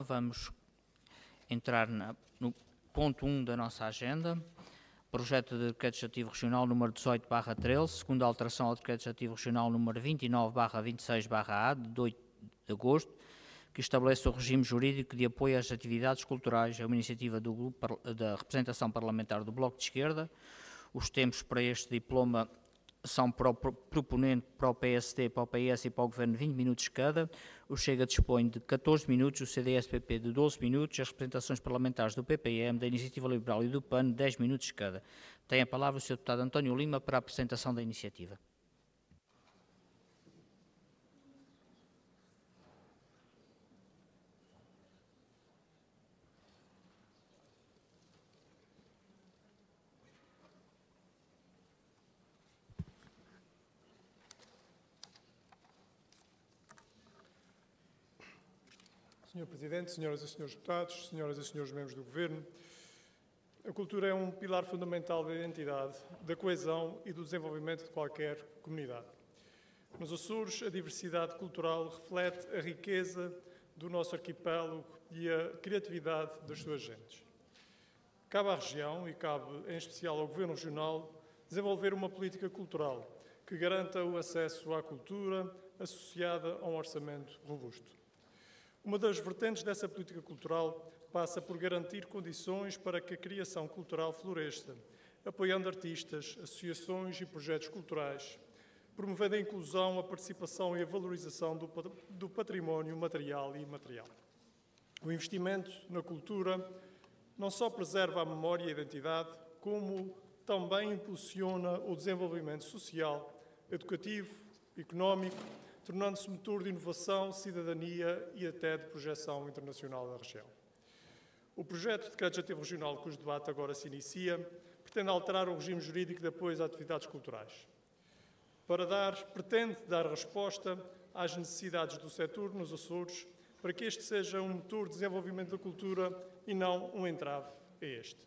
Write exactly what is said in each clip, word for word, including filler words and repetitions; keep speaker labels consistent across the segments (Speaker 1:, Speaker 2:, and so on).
Speaker 1: Vamos entrar na, no ponto um da nossa agenda, projeto de decreto legislativo regional número dezoito barra treze, segunda alteração ao decreto legislativo regional número vinte e nove barra vinte e seis barra A, de oito de agosto, que estabelece o regime jurídico de apoio às atividades culturais. É uma iniciativa do grupo da representação parlamentar do Bloco de Esquerda. Os tempos para este diploma são para o proponente, para o P S D, para o P S e para o Governo vinte minutos cada. O Chega dispõe de catorze minutos, o C D S-P P de doze minutos, as representações parlamentares do P P M, da Iniciativa Liberal e do P A N, dez minutos cada. Tem a palavra o senhor Deputado António Lima para a apresentação da iniciativa.
Speaker 2: senhor Presidente, senhoras e senhores deputados, senhoras e senhores membros do Governo, a cultura é um pilar fundamental da identidade, da coesão e do desenvolvimento de qualquer comunidade. Nos Açores, a diversidade cultural reflete a riqueza do nosso arquipélago e a criatividade das suas gentes. Cabe à região, e cabe em especial ao Governo Regional, desenvolver uma política cultural que garanta o acesso à cultura associada a um orçamento robusto. Uma das vertentes dessa política cultural passa por garantir condições para que a criação cultural floresça, apoiando artistas, associações e projetos culturais, promovendo a inclusão, a participação e a valorização do património material e imaterial. O investimento na cultura não só preserva a memória e a identidade, como também impulsiona o desenvolvimento social, educativo, económico, tornando-se motor de inovação, cidadania e até de projeção internacional da região. O projeto de decreto legislativo regional, cujo debate agora se inicia, pretende alterar o regime jurídico de apoio às atividades culturais. Para dar, pretende dar resposta às necessidades do setor nos Açores, para que este seja um motor de desenvolvimento da cultura e não um entrave a este.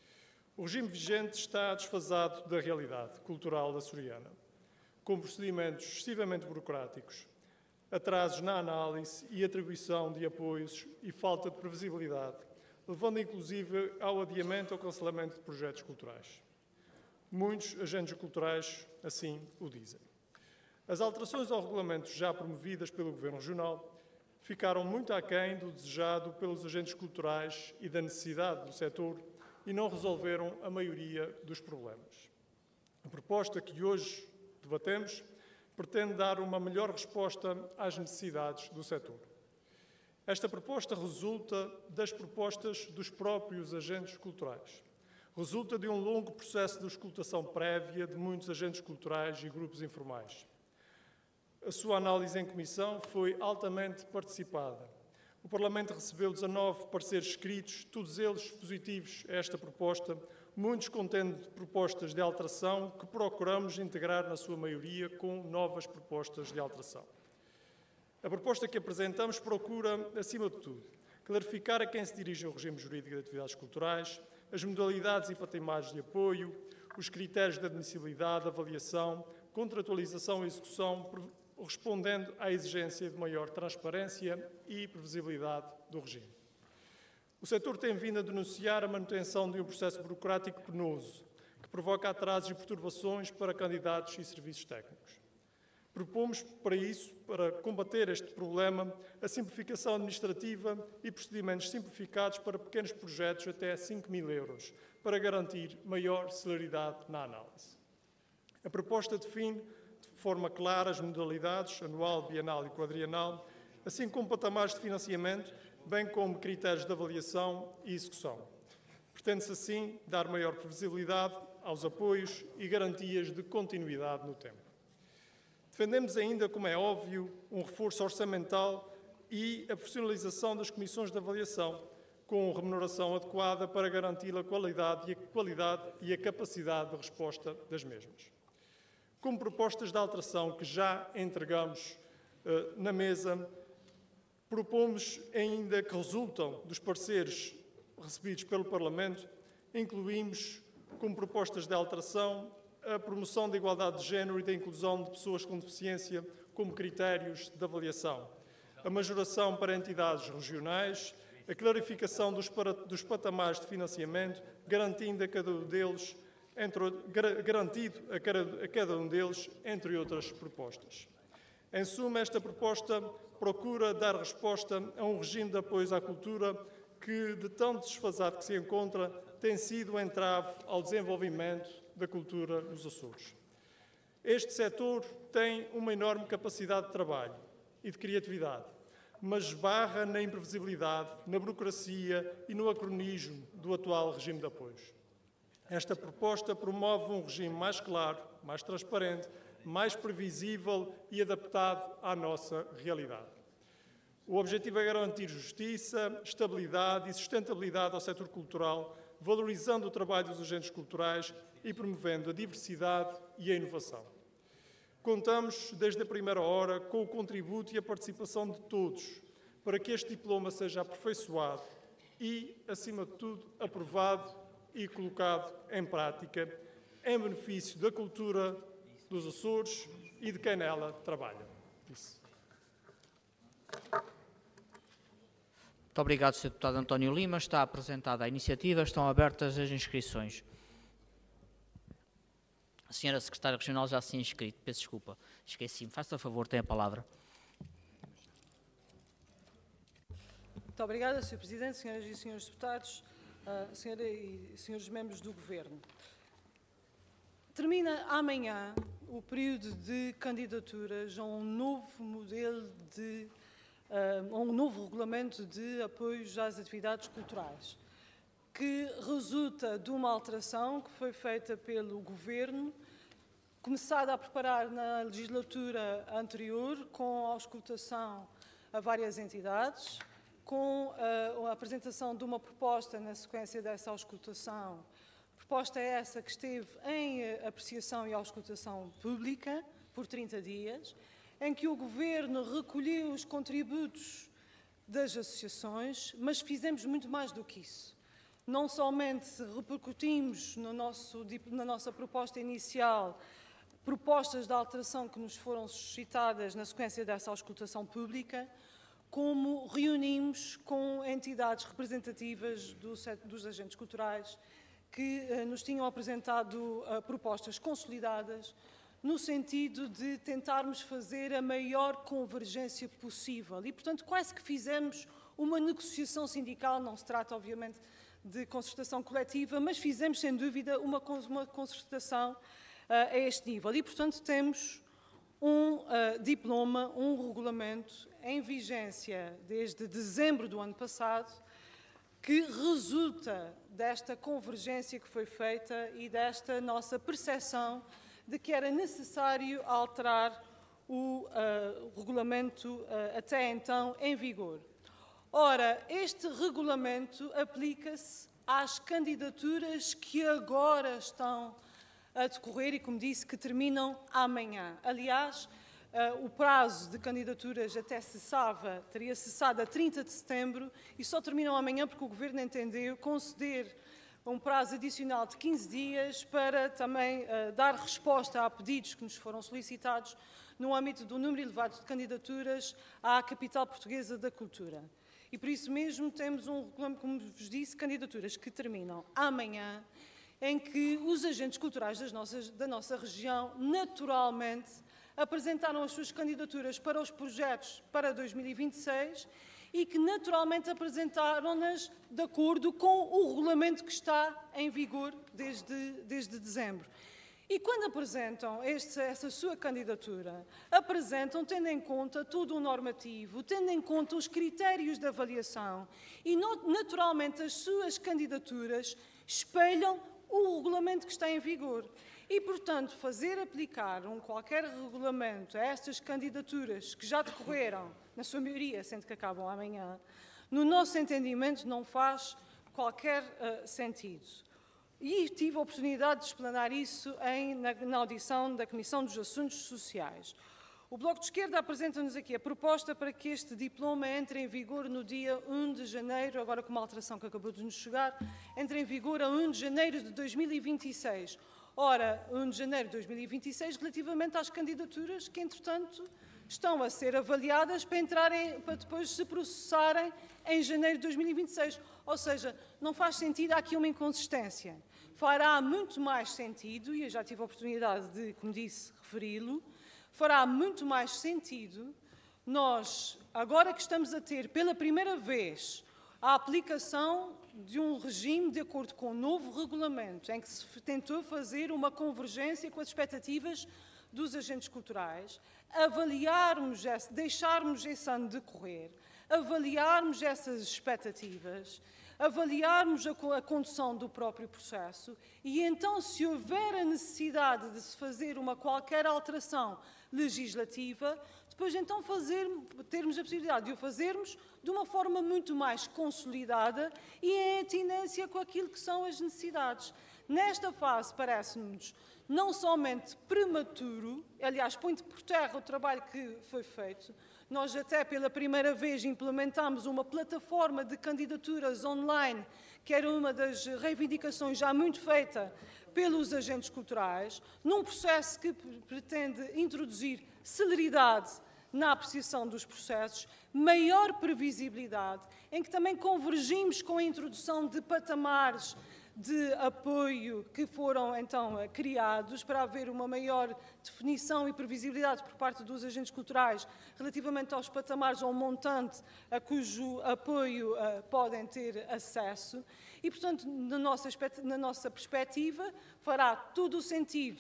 Speaker 2: O regime vigente está desfasado da realidade cultural açoriana, com procedimentos excessivamente burocráticos, atrasos na análise e atribuição de apoios e falta de previsibilidade, levando inclusive ao adiamento ou cancelamento de projetos culturais. Muitos agentes culturais assim o dizem. As alterações ao regulamento já promovidas pelo Governo Regional ficaram muito aquém do desejado pelos agentes culturais e da necessidade do setor e não resolveram a maioria dos problemas. A proposta que hoje debatemos pretende dar uma melhor resposta às necessidades do setor. Esta proposta resulta das propostas dos próprios agentes culturais. Resulta de um longo processo de auscultação prévia de muitos agentes culturais e grupos informais. A sua análise em comissão foi altamente participada. O Parlamento recebeu dezanove pareceres escritos, todos eles positivos a esta proposta, muitos contendo propostas de alteração que procuramos integrar na sua maioria com novas propostas de alteração. A proposta que apresentamos procura, acima de tudo, clarificar a quem se dirige o regime jurídico de atividades culturais, as modalidades e patamares de apoio, os critérios de admissibilidade, avaliação, contratualização e execução, respondendo à exigência de maior transparência e previsibilidade do regime. O setor tem vindo a denunciar a manutenção de um processo burocrático penoso, que provoca atrasos e perturbações para candidatos e serviços técnicos. Propomos, para isso, para combater este problema, a simplificação administrativa e procedimentos simplificados para pequenos projetos até cinco mil euros, para garantir maior celeridade na análise. A proposta define de forma clara as modalidades anual, bienal e quadrienal, assim como patamares de financiamento, bem como critérios de avaliação e execução. Pretende-se, assim, dar maior previsibilidade aos apoios e garantias de continuidade no tempo. Defendemos ainda, como é óbvio, um reforço orçamental e a profissionalização das comissões de avaliação, com remuneração adequada para garantir a qualidade e a, qualidade e a capacidade de resposta das mesmas. Como propostas de alteração que já entregamos uh, na mesa, propomos ainda que resultam dos pareceres recebidos pelo Parlamento, incluímos como propostas de alteração a promoção da igualdade de género e da inclusão de pessoas com deficiência como critérios de avaliação, a majoração para entidades regionais, a clarificação dos, para, dos patamares de financiamento, garantindo a cada um deles, entre, garantido a cada, a cada um deles, entre outras propostas. Em suma, esta proposta procura dar resposta a um regime de apoios à cultura que, de tão desfasado que se encontra, tem sido um entrave ao desenvolvimento da cultura nos Açores. Este setor tem uma enorme capacidade de trabalho e de criatividade, mas esbarra na imprevisibilidade, na burocracia e no acronismo do atual regime de apoios. Esta proposta promove um regime mais claro, mais transparente, mais previsível e adaptado à nossa realidade. O objetivo é garantir justiça, estabilidade e sustentabilidade ao setor cultural, valorizando o trabalho dos agentes culturais e promovendo a diversidade e a inovação. Contamos, desde a primeira hora, com o contributo e a participação de todos para que este diploma seja aperfeiçoado e, acima de tudo, aprovado e colocado em prática em benefício da cultura dos Açores e de quem nela trabalha. Isso.
Speaker 1: Muito obrigado, senhor Deputado António Lima. Está apresentada a iniciativa. Estão abertas as inscrições. A senhora Secretária Regional já se tinha inscrito. Peço desculpa. Esqueci-me. Faça favor, tem a palavra.
Speaker 3: Muito obrigada, senhor Presidente, senhoras e senhores deputados, uh, senhora e senhores membros do Governo. Termina amanhã o período de candidaturas a um novo modelo de Uh, um novo regulamento de apoios às atividades culturais, que resulta de uma alteração que foi feita pelo Governo, começada a preparar na legislatura anterior, com a auscultação a várias entidades, com uh, a apresentação de uma proposta na sequência dessa auscultação, proposta essa que esteve em uh, apreciação e auscultação pública por trinta dias, em que o Governo recolheu os contributos das associações, mas fizemos muito mais do que isso. Não somente repercutimos no nosso, na nossa proposta inicial propostas de alteração que nos foram suscitadas na sequência dessa auscultação pública, como reunimos com entidades representativas do, dos agentes culturais que uh, nos tinham apresentado uh, propostas consolidadas no sentido de tentarmos fazer a maior convergência possível. E, portanto, quase que fizemos uma negociação sindical, não se trata, obviamente, de concertação coletiva, mas fizemos, sem dúvida, uma, uma concertação uh, a este nível. E, portanto, temos um uh, diploma, um regulamento em vigência desde dezembro do ano passado, que resulta desta convergência que foi feita e desta nossa percepção de que era necessário alterar o uh, regulamento uh, até então em vigor. Ora, este regulamento aplica-se às candidaturas que agora estão a decorrer e, como disse, que terminam amanhã. Aliás, uh, o prazo de candidaturas até cessava, teria cessado a trinta de setembro e só terminam amanhã porque o Governo entendeu conceder um prazo adicional de quinze dias para também uh, dar resposta a pedidos que nos foram solicitados no âmbito do número elevado de candidaturas à capital portuguesa da cultura. E por isso mesmo temos, um, como vos disse, candidaturas que terminam amanhã, em que os agentes culturais das nossas, da nossa região naturalmente apresentaram as suas candidaturas para os projetos para dois mil e vinte e seis e que naturalmente apresentaram-nas de acordo com o regulamento que está em vigor desde, desde dezembro. E quando apresentam este, essa sua candidatura, apresentam tendo em conta todo o normativo, tendo em conta os critérios de avaliação e naturalmente as suas candidaturas espelham o regulamento que está em vigor. E, portanto, fazer aplicar um qualquer regulamento a estas candidaturas que já decorreram, na sua maioria, sendo que acabam amanhã, no nosso entendimento não faz qualquer uh, sentido. E tive a oportunidade de explanar isso em, na, na audição da Comissão dos Assuntos Sociais. O Bloco de Esquerda apresenta-nos aqui a proposta para que este diploma entre em vigor no dia um de janeiro, agora com uma alteração que acabou de nos chegar, entre em vigor a um de janeiro de dois mil e vinte e seis. Ora, um de janeiro de dois mil e vinte e seis, relativamente às candidaturas que, entretanto, estão a ser avaliadas para, entrarem, para depois se processarem em janeiro de dois mil e vinte e seis. Ou seja, não faz sentido, há aqui uma inconsistência. Fará muito mais sentido, e eu já tive a oportunidade de, como disse, referi-lo, fará muito mais sentido nós, agora que estamos a ter pela primeira vez a aplicação de um regime de acordo com o novo regulamento, em que se tentou fazer uma convergência com as expectativas dos agentes culturais, avaliarmos, esse, deixarmos esse ano decorrer, avaliarmos essas expectativas, avaliarmos a, a condução do próprio processo e então, se houver a necessidade de se fazer uma qualquer alteração legislativa, depois então fazer, termos a possibilidade de o fazermos de uma forma muito mais consolidada e em atinência com aquilo que são as necessidades. Nesta fase, parece-nos não somente prematuro, aliás, põe por terra o trabalho que foi feito. Nós até pela primeira vez implementámos uma plataforma de candidaturas online, que era uma das reivindicações já muito feita pelos agentes culturais, num processo que pretende introduzir celeridade na apreciação dos processos, maior previsibilidade, em que também convergimos com a introdução de patamares de apoio que foram, então, criados para haver uma maior definição e previsibilidade por parte dos agentes culturais relativamente aos patamares ou montante a cujo apoio uh, podem ter acesso. E, portanto, na nossa, na nossa perspectiva, fará todo o sentido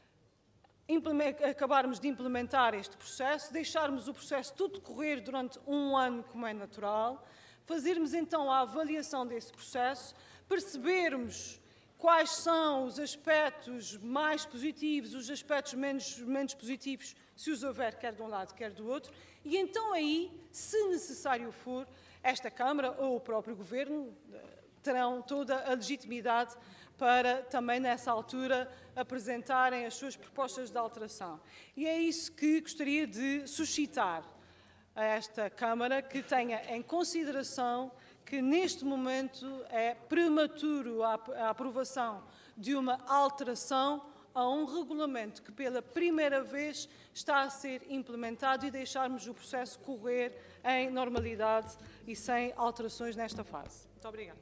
Speaker 3: acabarmos de implementar este processo, deixarmos o processo tudo decorrer durante um ano, como é natural, fazermos, então, a avaliação desse processo, percebermos quais são os aspectos mais positivos, os aspectos menos, menos positivos, se os houver, quer de um lado, quer do outro, e então aí, se necessário for, esta Câmara ou o próprio Governo terão toda a legitimidade para também, nessa altura, apresentarem as suas propostas de alteração. E é isso que gostaria de suscitar a esta Câmara, que tenha em consideração que neste momento é prematuro a aprovação de uma alteração a um regulamento que pela primeira vez está a ser implementado e deixarmos o processo correr em normalidade e sem alterações nesta fase. Muito obrigada.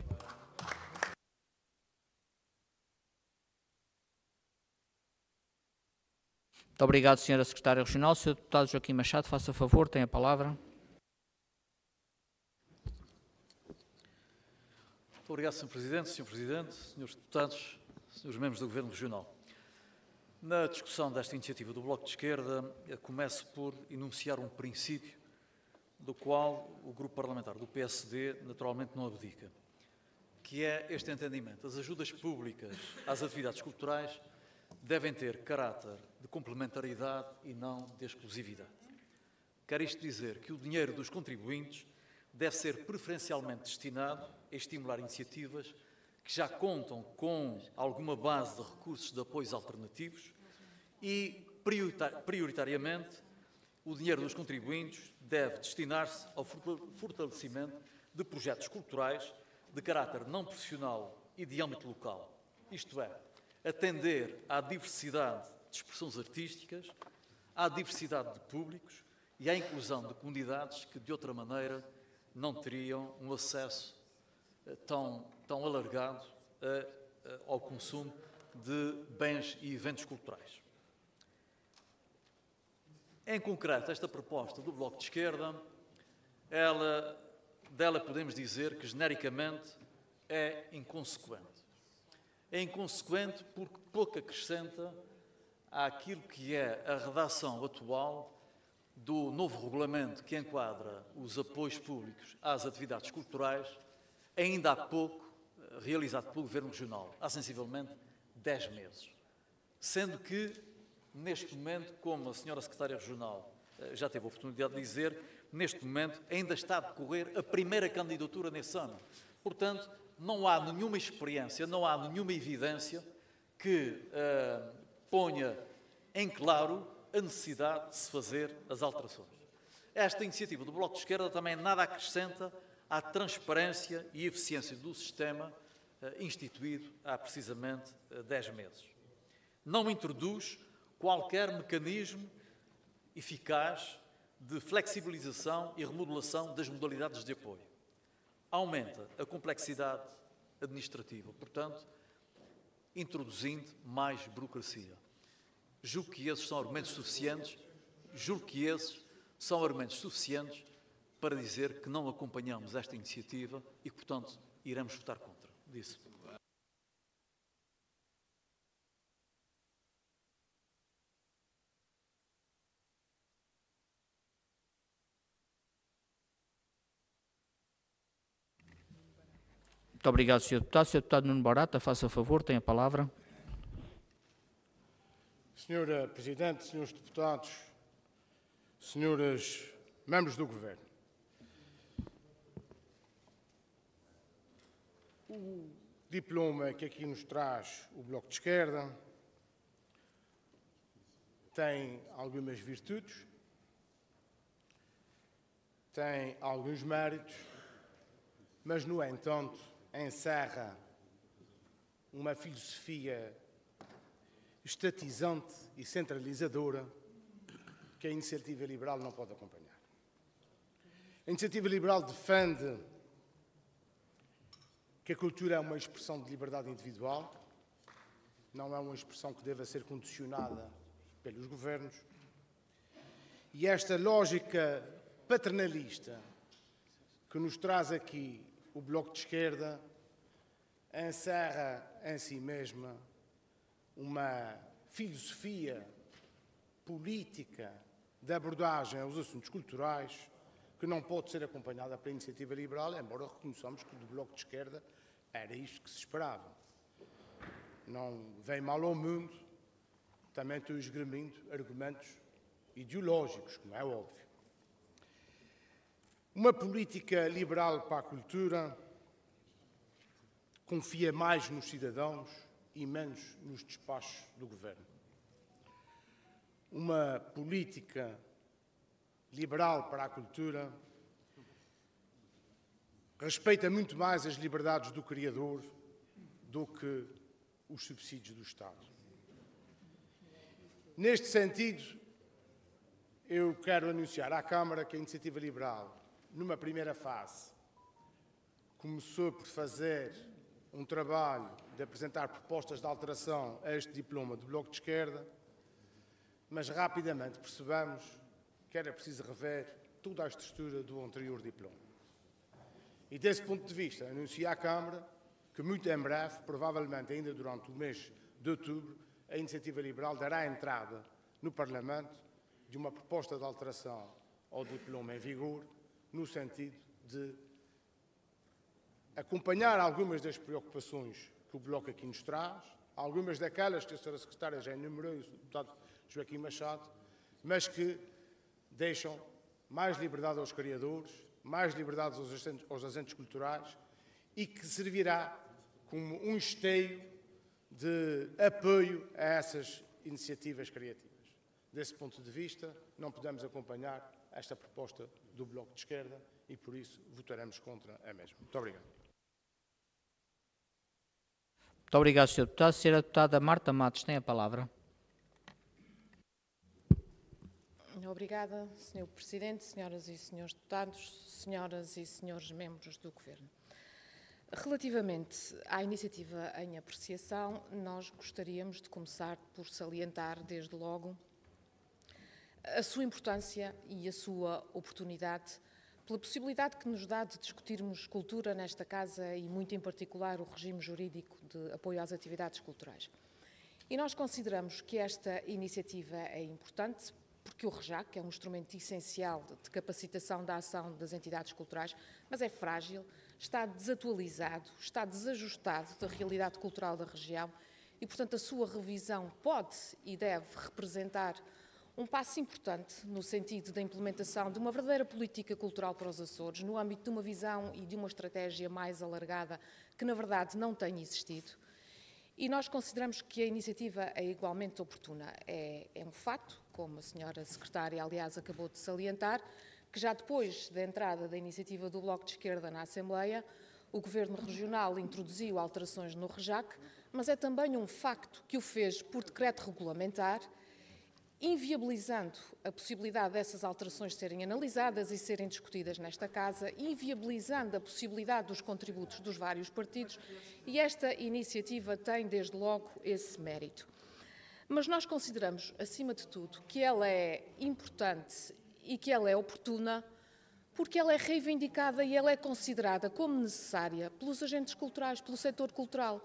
Speaker 1: Muito obrigado, senhora Secretária Regional. senhor Deputado Joaquim Machado, faça favor, tem a palavra.
Speaker 4: Muito obrigado, senhor Presidente, senhor Presidente, senhores deputados, senhores membros do Governo Regional. Na discussão desta iniciativa do Bloco de Esquerda, começo por enunciar um princípio do qual o Grupo Parlamentar do P S D naturalmente não abdica, que é este entendimento. As ajudas públicas às atividades culturais devem ter caráter de complementariedade e não de exclusividade. Quer isto dizer que o dinheiro dos contribuintes deve ser preferencialmente destinado a estimular iniciativas que já contam com alguma base de recursos de apoios alternativos e, prioritariamente, o dinheiro dos contribuintes deve destinar-se ao fortalecimento de projetos culturais de caráter não profissional e de âmbito local, isto é, atender à diversidade de expressões artísticas, à diversidade de públicos e à inclusão de comunidades que, de outra maneira, não teriam um acesso tão, tão alargado a, a, ao consumo de bens e eventos culturais. Em concreto, esta proposta do Bloco de Esquerda, ela, dela podemos dizer que, genericamente, é inconsequente. É inconsequente porque pouco acrescenta àquilo que é a redação atual do novo regulamento que enquadra os apoios públicos às atividades culturais, ainda há pouco realizado pelo Governo Regional, há sensivelmente dez meses. Sendo que, neste momento, como a senhora Secretária Regional já teve a oportunidade de dizer, neste momento ainda está a decorrer a primeira candidatura nesse ano. Portanto, não há nenhuma experiência, não há nenhuma evidência que uh, ponha em claro a necessidade de se fazer as alterações. Esta iniciativa do Bloco de Esquerda também nada acrescenta à transparência e eficiência do sistema uh, instituído há precisamente uh, dez meses. Não introduz qualquer mecanismo eficaz de flexibilização e remodelação das modalidades de apoio. Aumenta a complexidade administrativa, portanto, introduzindo mais burocracia. Julgo que esses são argumentos suficientes, julgo que esses são argumentos suficientes para dizer que não acompanhamos esta iniciativa e, portanto, iremos votar contra. Disse.
Speaker 1: Muito obrigado, senhor Deputado. senhor Deputado Nuno Barata, faça favor, tem a palavra.
Speaker 5: senhora Presidente, senhores Deputados, senhoras membros do Governo, o diploma que aqui nos traz o Bloco de Esquerda tem algumas virtudes, tem alguns méritos, mas, no entanto, encerra uma filosofia estatizante e centralizadora que a Iniciativa Liberal não pode acompanhar. A Iniciativa Liberal defende que a cultura é uma expressão de liberdade individual, não é uma expressão que deva ser condicionada pelos governos, e esta lógica paternalista que nos traz aqui o Bloco de Esquerda encerra em si mesma uma filosofia política de abordagem aos assuntos culturais que não pode ser acompanhada pela Iniciativa Liberal, embora reconheçamos que do Bloco de Esquerda era isto que se esperava. Não vem mal ao mundo, também estou esgrimindo argumentos ideológicos, como é óbvio. Uma política liberal para a cultura confia mais nos cidadãos e menos nos despachos do Governo. Uma política liberal para a cultura respeita muito mais as liberdades do criador do que os subsídios do Estado. Neste sentido, eu quero anunciar à Câmara que a Iniciativa Liberal, numa primeira fase, começou por fazer um trabalho de apresentar propostas de alteração a este diploma do Bloco de Esquerda, mas rapidamente percebemos que era preciso rever toda a estrutura do anterior diploma. E desse ponto de vista, anuncio à Câmara que muito em breve, provavelmente ainda durante o mês de outubro, a Iniciativa Liberal dará entrada no Parlamento de uma proposta de alteração ao diploma em vigor, no sentido de acompanhar algumas das preocupações que o Bloco aqui nos traz, algumas daquelas que a senhora Secretária já enumerou e o deputado Joaquim Machado, mas que deixam mais liberdade aos criadores, mais liberdade aos agentes, aos agentes culturais e que servirá como um esteio de apoio a essas iniciativas criativas. Desse ponto de vista, não podemos acompanhar esta proposta do Bloco de Esquerda e, por isso, votaremos contra a mesma. Muito obrigado.
Speaker 1: Muito obrigado, senhor Deputado. senhora Deputada Marta Matos tem a palavra.
Speaker 6: Obrigada, senhor Presidente, senhoras e senhores deputados, senhoras e senhores membros do Governo. Relativamente à iniciativa em apreciação, nós gostaríamos de começar por salientar, desde logo, a sua importância e a sua oportunidade, pela possibilidade que nos dá de discutirmos cultura nesta Casa e, muito em particular, o regime jurídico de apoio às atividades culturais. E nós consideramos que esta iniciativa é importante porque o REJAC é um instrumento essencial de capacitação da ação das entidades culturais, mas é frágil, está desatualizado, está desajustado da realidade cultural da região e, portanto, a sua revisão pode e deve representar um passo importante no sentido da implementação de uma verdadeira política cultural para os Açores, no âmbito de uma visão e de uma estratégia mais alargada que, na verdade, não tem existido. E nós consideramos que a iniciativa é igualmente oportuna. É, é um fato, como a senhora Secretária, aliás, acabou de salientar, que já depois da entrada da iniciativa do Bloco de Esquerda na Assembleia, o Governo Regional introduziu alterações no REJAC, mas é também um facto que o fez por decreto regulamentar inviabilizando a possibilidade dessas alterações serem analisadas e serem discutidas nesta Casa, inviabilizando a possibilidade dos contributos dos vários partidos, e esta iniciativa tem, desde logo, esse mérito. Mas nós consideramos, acima de tudo, que ela é importante e que ela é oportuna porque ela é reivindicada e ela é considerada como necessária pelos agentes culturais, pelo setor cultural.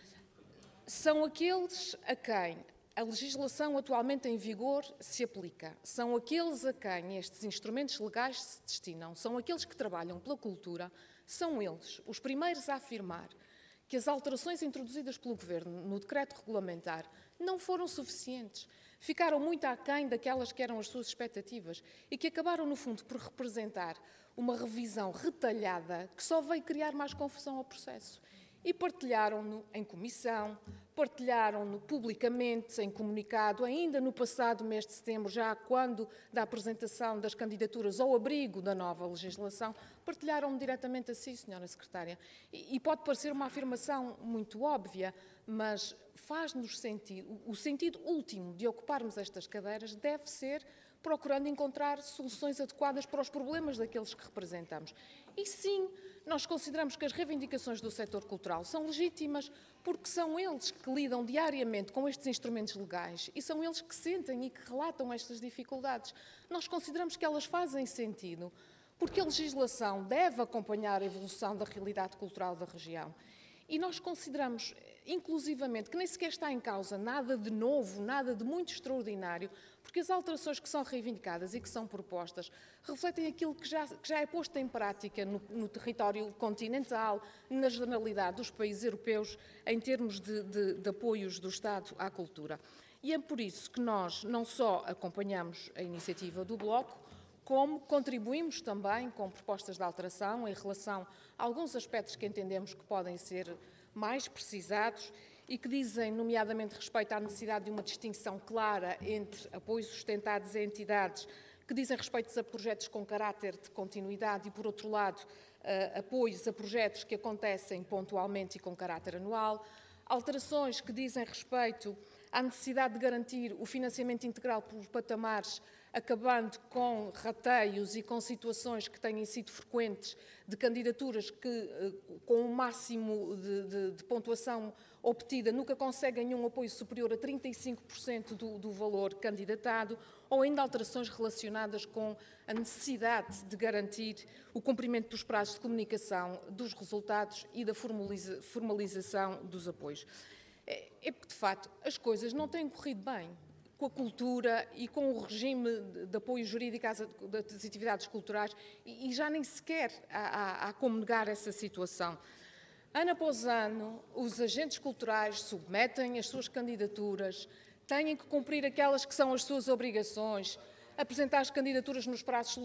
Speaker 6: São aqueles a quem a legislação atualmente em vigor se aplica, são aqueles a quem estes instrumentos legais se destinam, são aqueles que trabalham pela cultura, são eles os primeiros a afirmar que as alterações introduzidas pelo Governo no decreto regulamentar não foram suficientes, ficaram muito aquém daquelas que eram as suas expectativas e que acabaram, no fundo, por representar uma revisão retalhada que só veio criar mais confusão ao processo. E partilharam-no em comissão, partilharam-no publicamente, em comunicado, ainda no passado mês de setembro, já quando da apresentação das candidaturas ao abrigo da nova legislação, partilharam-no diretamente assim, senhora Secretária. E, e pode parecer uma afirmação muito óbvia, mas faz-nos sentido, o sentido último de ocuparmos estas cadeiras deve ser procurando encontrar soluções adequadas para os problemas daqueles que representamos. E sim, nós consideramos que as reivindicações do setor cultural são legítimas porque são eles que lidam diariamente com estes instrumentos legais e são eles que sentem e que relatam estas dificuldades. Nós consideramos que elas fazem sentido porque a legislação deve acompanhar a evolução da realidade cultural da região. E nós consideramos, inclusivamente, que nem sequer está em causa nada de novo, nada de muito extraordinário, porque as alterações que são reivindicadas e que são propostas refletem aquilo que já, que já é posto em prática no, no território continental, na generalidade dos países europeus, em termos de, de, de apoios do Estado à cultura. E é por isso que nós não só acompanhamos a iniciativa do Bloco, como contribuímos também com propostas de alteração em relação a alguns aspectos que entendemos que podem ser mais precisados e que dizem, nomeadamente, respeito à necessidade de uma distinção clara entre apoios sustentados a entidades que dizem respeito a projetos com caráter de continuidade e, por outro lado, uh, apoios a projetos que acontecem pontualmente e com caráter anual, alterações que dizem respeito à necessidade de garantir o financiamento integral por patamares, acabando com rateios e com situações que têm sido frequentes de candidaturas que, com o máximo de, de, de pontuação obtida, nunca conseguem um apoio superior a trinta e cinco por cento do, do valor candidatado, ou ainda alterações relacionadas com a necessidade de garantir o cumprimento dos prazos de comunicação dos resultados e da formaliza, formalização dos apoios. É, é porque, de facto, as coisas não têm corrido bem com a cultura e com o regime de apoio jurídico às atividades culturais e já nem sequer há, há, há como negar essa situação. Ano após ano, os agentes culturais submetem as suas candidaturas, têm que cumprir aquelas que são as suas obrigações, apresentar as candidaturas nos prazos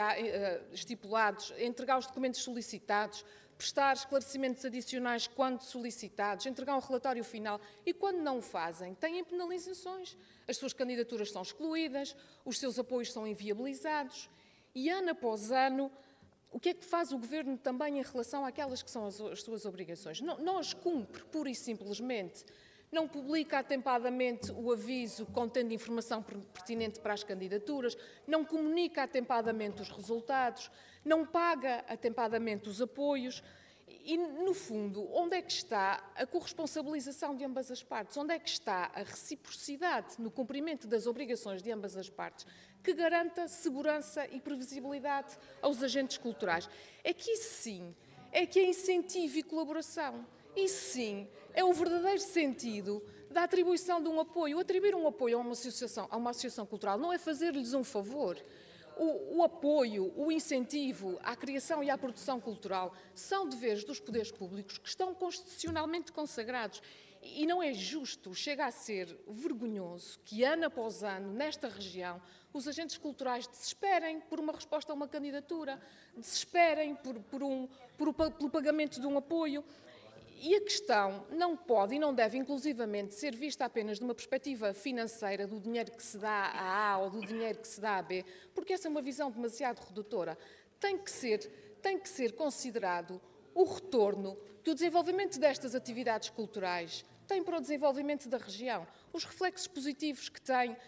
Speaker 6: estipulados, entregar os documentos solicitados, prestar esclarecimentos adicionais quando solicitados, entregar um relatório final e, quando não o fazem, têm penalizações. As suas candidaturas são excluídas, os seus apoios são inviabilizados e, ano após ano, o que é que faz o Governo também em relação àquelas que são as, as suas obrigações? Não, não as cumpre, pura e simplesmente. Não publica atempadamente o aviso contendo informação pertinente para as candidaturas, não comunica atempadamente os resultados, não paga atempadamente os apoios e, no fundo, onde é que está a corresponsabilização de ambas as partes? Onde é que está a reciprocidade no cumprimento das obrigações de ambas as partes que garanta segurança e previsibilidade aos agentes culturais? É que isso sim, é que é incentivo e colaboração. Isso sim é o verdadeiro sentido da atribuição de um apoio. Atribuir um apoio a uma associação, a uma associação cultural não é fazer-lhes um favor. O, o apoio, o incentivo à criação e à produção cultural são deveres dos poderes públicos que estão constitucionalmente consagrados. E não é justo, chega a ser vergonhoso que, ano após ano, nesta região, os agentes culturais desesperem por uma resposta a uma candidatura, desesperem por, por um, por o, pelo pagamento de um apoio. E a questão não pode e não deve, inclusivamente, ser vista apenas de uma perspectiva financeira do dinheiro que se dá a A ou do dinheiro que se dá a B, porque essa é uma visão demasiado redutora. Tem que ser, tem que ser considerado o retorno que o desenvolvimento destas atividades culturais tem para o desenvolvimento da região, os reflexos positivos que tem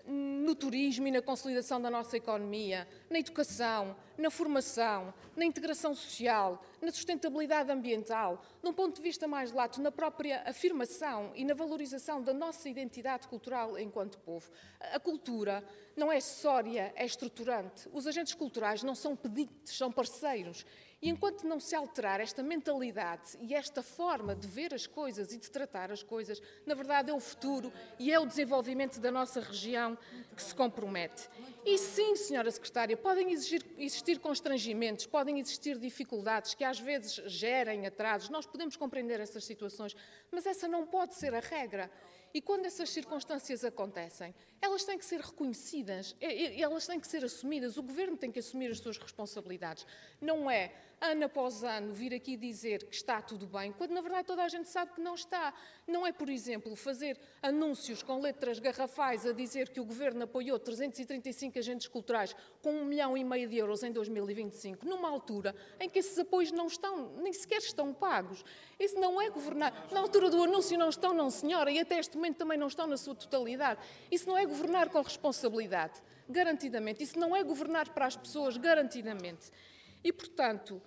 Speaker 6: no turismo e na consolidação da nossa economia, na educação, na formação, na integração social, na sustentabilidade ambiental, de um ponto de vista mais lato, na própria afirmação e na valorização da nossa identidade cultural enquanto povo. A cultura não é acessória, é estruturante. Os agentes culturais não são pedidos, são parceiros. E enquanto não se alterar esta mentalidade e esta forma de ver as coisas e de tratar as coisas, na verdade é o futuro e é o desenvolvimento da nossa região que se compromete. E sim, senhora Secretária, podem exigir, existir constrangimentos, podem existir dificuldades que às vezes gerem atrasos, nós podemos compreender essas situações, mas essa não pode ser a regra. E quando essas circunstâncias acontecem, elas têm que ser reconhecidas, elas têm que ser assumidas, o Governo tem que assumir as suas responsabilidades. Não é, ano após ano, vir aqui dizer que está tudo bem, quando na verdade toda a gente sabe que não está. Não é, por exemplo, fazer anúncios com letras garrafais a dizer que o Governo apoiou trezentos e trinta e cinco agentes culturais com um milhão e meio de euros em dois mil e vinte e cinco, numa altura em que esses apoios não estão, nem sequer estão pagos. Isso não é governar. Na altura do anúncio não estão, não senhora, e até este momento também não estão na sua totalidade. Isso não é governar com responsabilidade, garantidamente. Isso não é governar para as pessoas, garantidamente. E, portanto,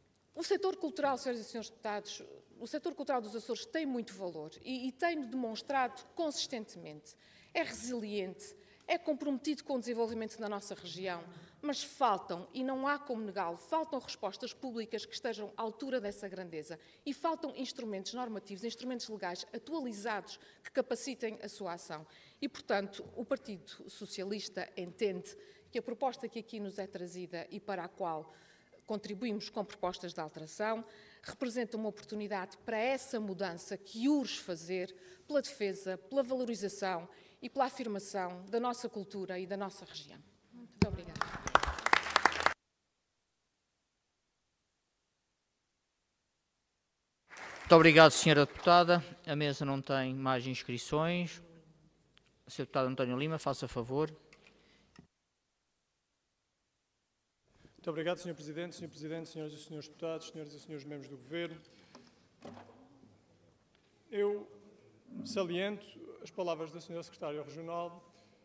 Speaker 6: o setor cultural, senhoras e senhores deputados, o setor cultural dos Açores tem muito valor e, e tem demonstrado consistentemente. É resiliente, é comprometido com o desenvolvimento da nossa região, mas faltam, e não há como negá-lo, faltam respostas públicas que estejam à altura dessa grandeza e faltam instrumentos normativos, instrumentos legais atualizados que capacitem a sua ação. E, portanto, o Partido Socialista entende que a proposta que aqui nos é trazida e para a qual contribuímos com propostas de alteração representa uma oportunidade para essa mudança que urge fazer pela defesa, pela valorização e pela afirmação da nossa cultura e da nossa região. Muito obrigada.
Speaker 1: Muito obrigado, senhora Deputada. A mesa não tem mais inscrições. senhor Deputado António Lima, faça favor.
Speaker 2: Muito obrigado, senhor Presidente. senhor Presidente, senhoras e senhores deputados, senhoras e senhores membros do Governo. Eu saliento as palavras da senhora Secretária Regional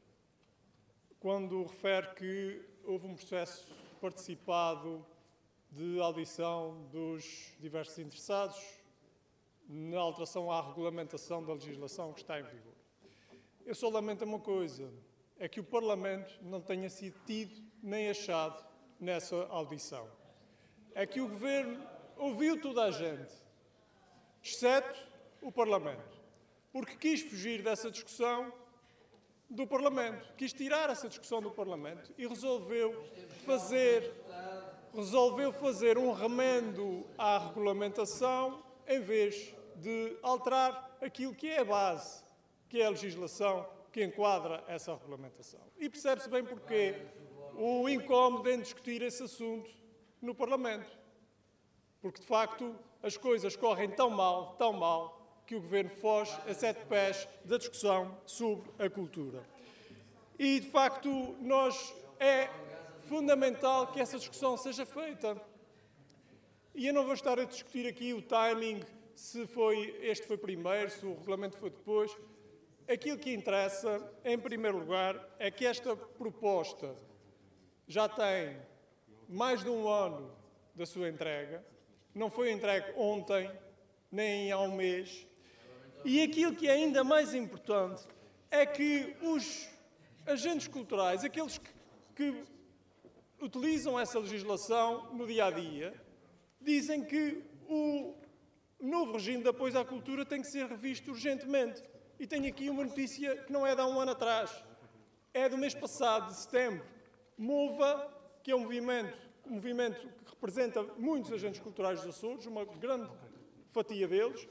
Speaker 2: quando refere que houve um processo participado de audição dos diversos interessados na alteração à regulamentação da legislação que está em vigor. Eu só lamento uma coisa, é que o Parlamento não tenha sido tido nem achado nessa audição. É que o Governo ouviu toda a gente, exceto o Parlamento, porque quis fugir dessa discussão do Parlamento, quis tirar essa discussão do Parlamento e resolveu fazer, resolveu fazer um remendo à regulamentação em vez de alterar aquilo que é a base, que é a legislação que enquadra essa regulamentação. E percebe-se bem porquê o incómodo em discutir esse assunto no Parlamento. Porque, de facto, as coisas correm tão mal, tão mal, que o Governo foge a sete pés da discussão sobre a cultura. E, de facto, nós é fundamental que essa discussão seja feita. E eu não vou estar a discutir aqui o timing, se foi, este foi primeiro, se o regulamento foi depois. Aquilo que interessa, em primeiro lugar, é que esta proposta já tem mais de um ano da sua entrega, não foi entregue ontem, nem há um mês, e aquilo que é ainda mais importante é que os agentes culturais, aqueles que, que utilizam essa legislação no dia-a-dia, dizem que o novo regime de apoio à cultura tem que ser revisto urgentemente. E tenho aqui uma notícia que não é de há um ano atrás, é do mês passado, de setembro. MOVA, que é um movimento, um movimento que representa muitos agentes culturais dos Açores, uma grande fatia deles,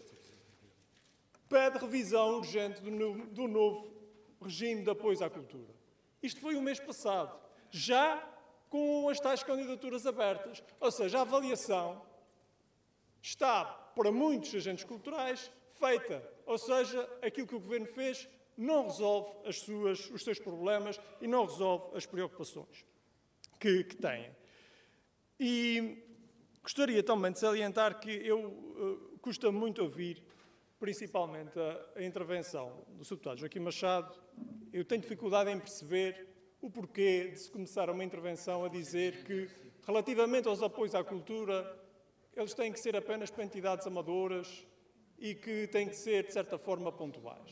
Speaker 2: pede revisão urgente do novo, do novo regime de apoio à cultura. Isto foi o mês passado, já com as tais candidaturas abertas. Ou seja, a avaliação está, para muitos agentes culturais, feita. Ou seja, aquilo que o Governo fez não resolve as suas, os seus problemas e não resolve as preocupações que, que têm. E gostaria também de salientar que eu uh, custa muito ouvir, principalmente, a, a intervenção do senhor Deputado Joaquim Machado Eu tenho dificuldade em perceber o porquê de se começar uma intervenção a dizer que, relativamente aos apoios à cultura, eles têm que ser apenas para entidades amadoras e que têm que ser, de certa forma, pontuais.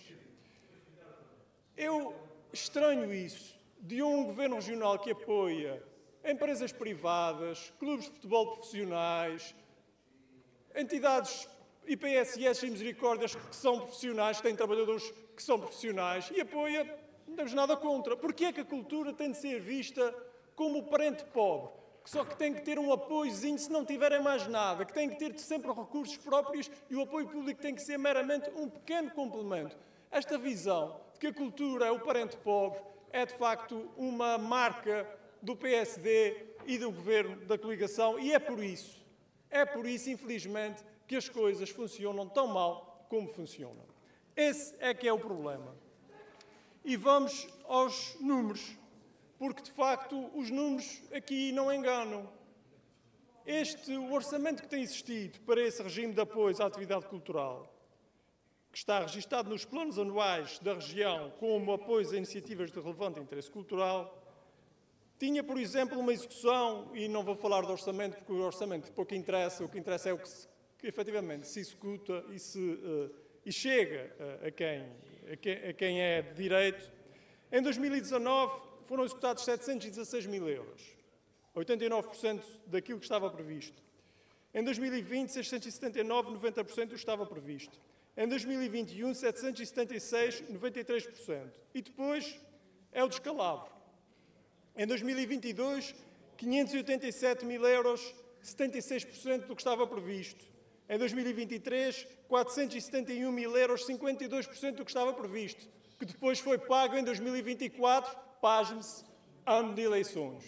Speaker 2: Eu estranho isso de um governo regional que apoia empresas privadas, clubes de futebol profissionais, entidades I P S S e misericórdias que são profissionais, que têm trabalhadores que são profissionais, e apoia, não temos nada contra. Porquê é que a cultura tem de ser vista como o parente pobre, que só que tem que ter um apoiozinho se não tiverem mais nada, que tem que ter sempre recursos próprios e o apoio público tem que ser meramente um pequeno complemento? Esta visão de que a cultura é o parente pobre é, de facto, uma marca do P S D e do governo da coligação, e é por isso, é por isso, infelizmente, que as coisas funcionam tão mal como funcionam. Esse é que é o problema. E vamos aos números, porque, de facto, os números aqui não enganam. Este, o orçamento que tem existido para esse regime de apoio à atividade cultural, que está registado nos planos anuais da região como apoio a iniciativas de relevante interesse cultural, tinha, por exemplo, uma execução, e não vou falar do orçamento, porque o orçamento pouco interessa, o que interessa é o que, se, que efetivamente se executa e, se, uh, e chega uh, a, quem, a, quem, a quem é de direito. Em dois mil e dezanove foram executados setecentos e dezasseis mil euros, oitenta e nove por cento daquilo que estava previsto. Em dois mil e vinte, seiscentos e setenta e nove, noventa por cento do que estava previsto. Em dois mil e vinte e um, setecentos e setenta e seis, noventa e três por cento. E depois é o descalabro. Em dois mil e vinte e dois, quinhentos e oitenta e sete mil euros, setenta e seis por cento do que estava previsto. Em dois mil e vinte e três, quatrocentos e setenta e um mil euros, cinquenta e dois por cento do que estava previsto, que depois foi pago em dois mil e vinte e quatro, pasme-se, ano de eleições.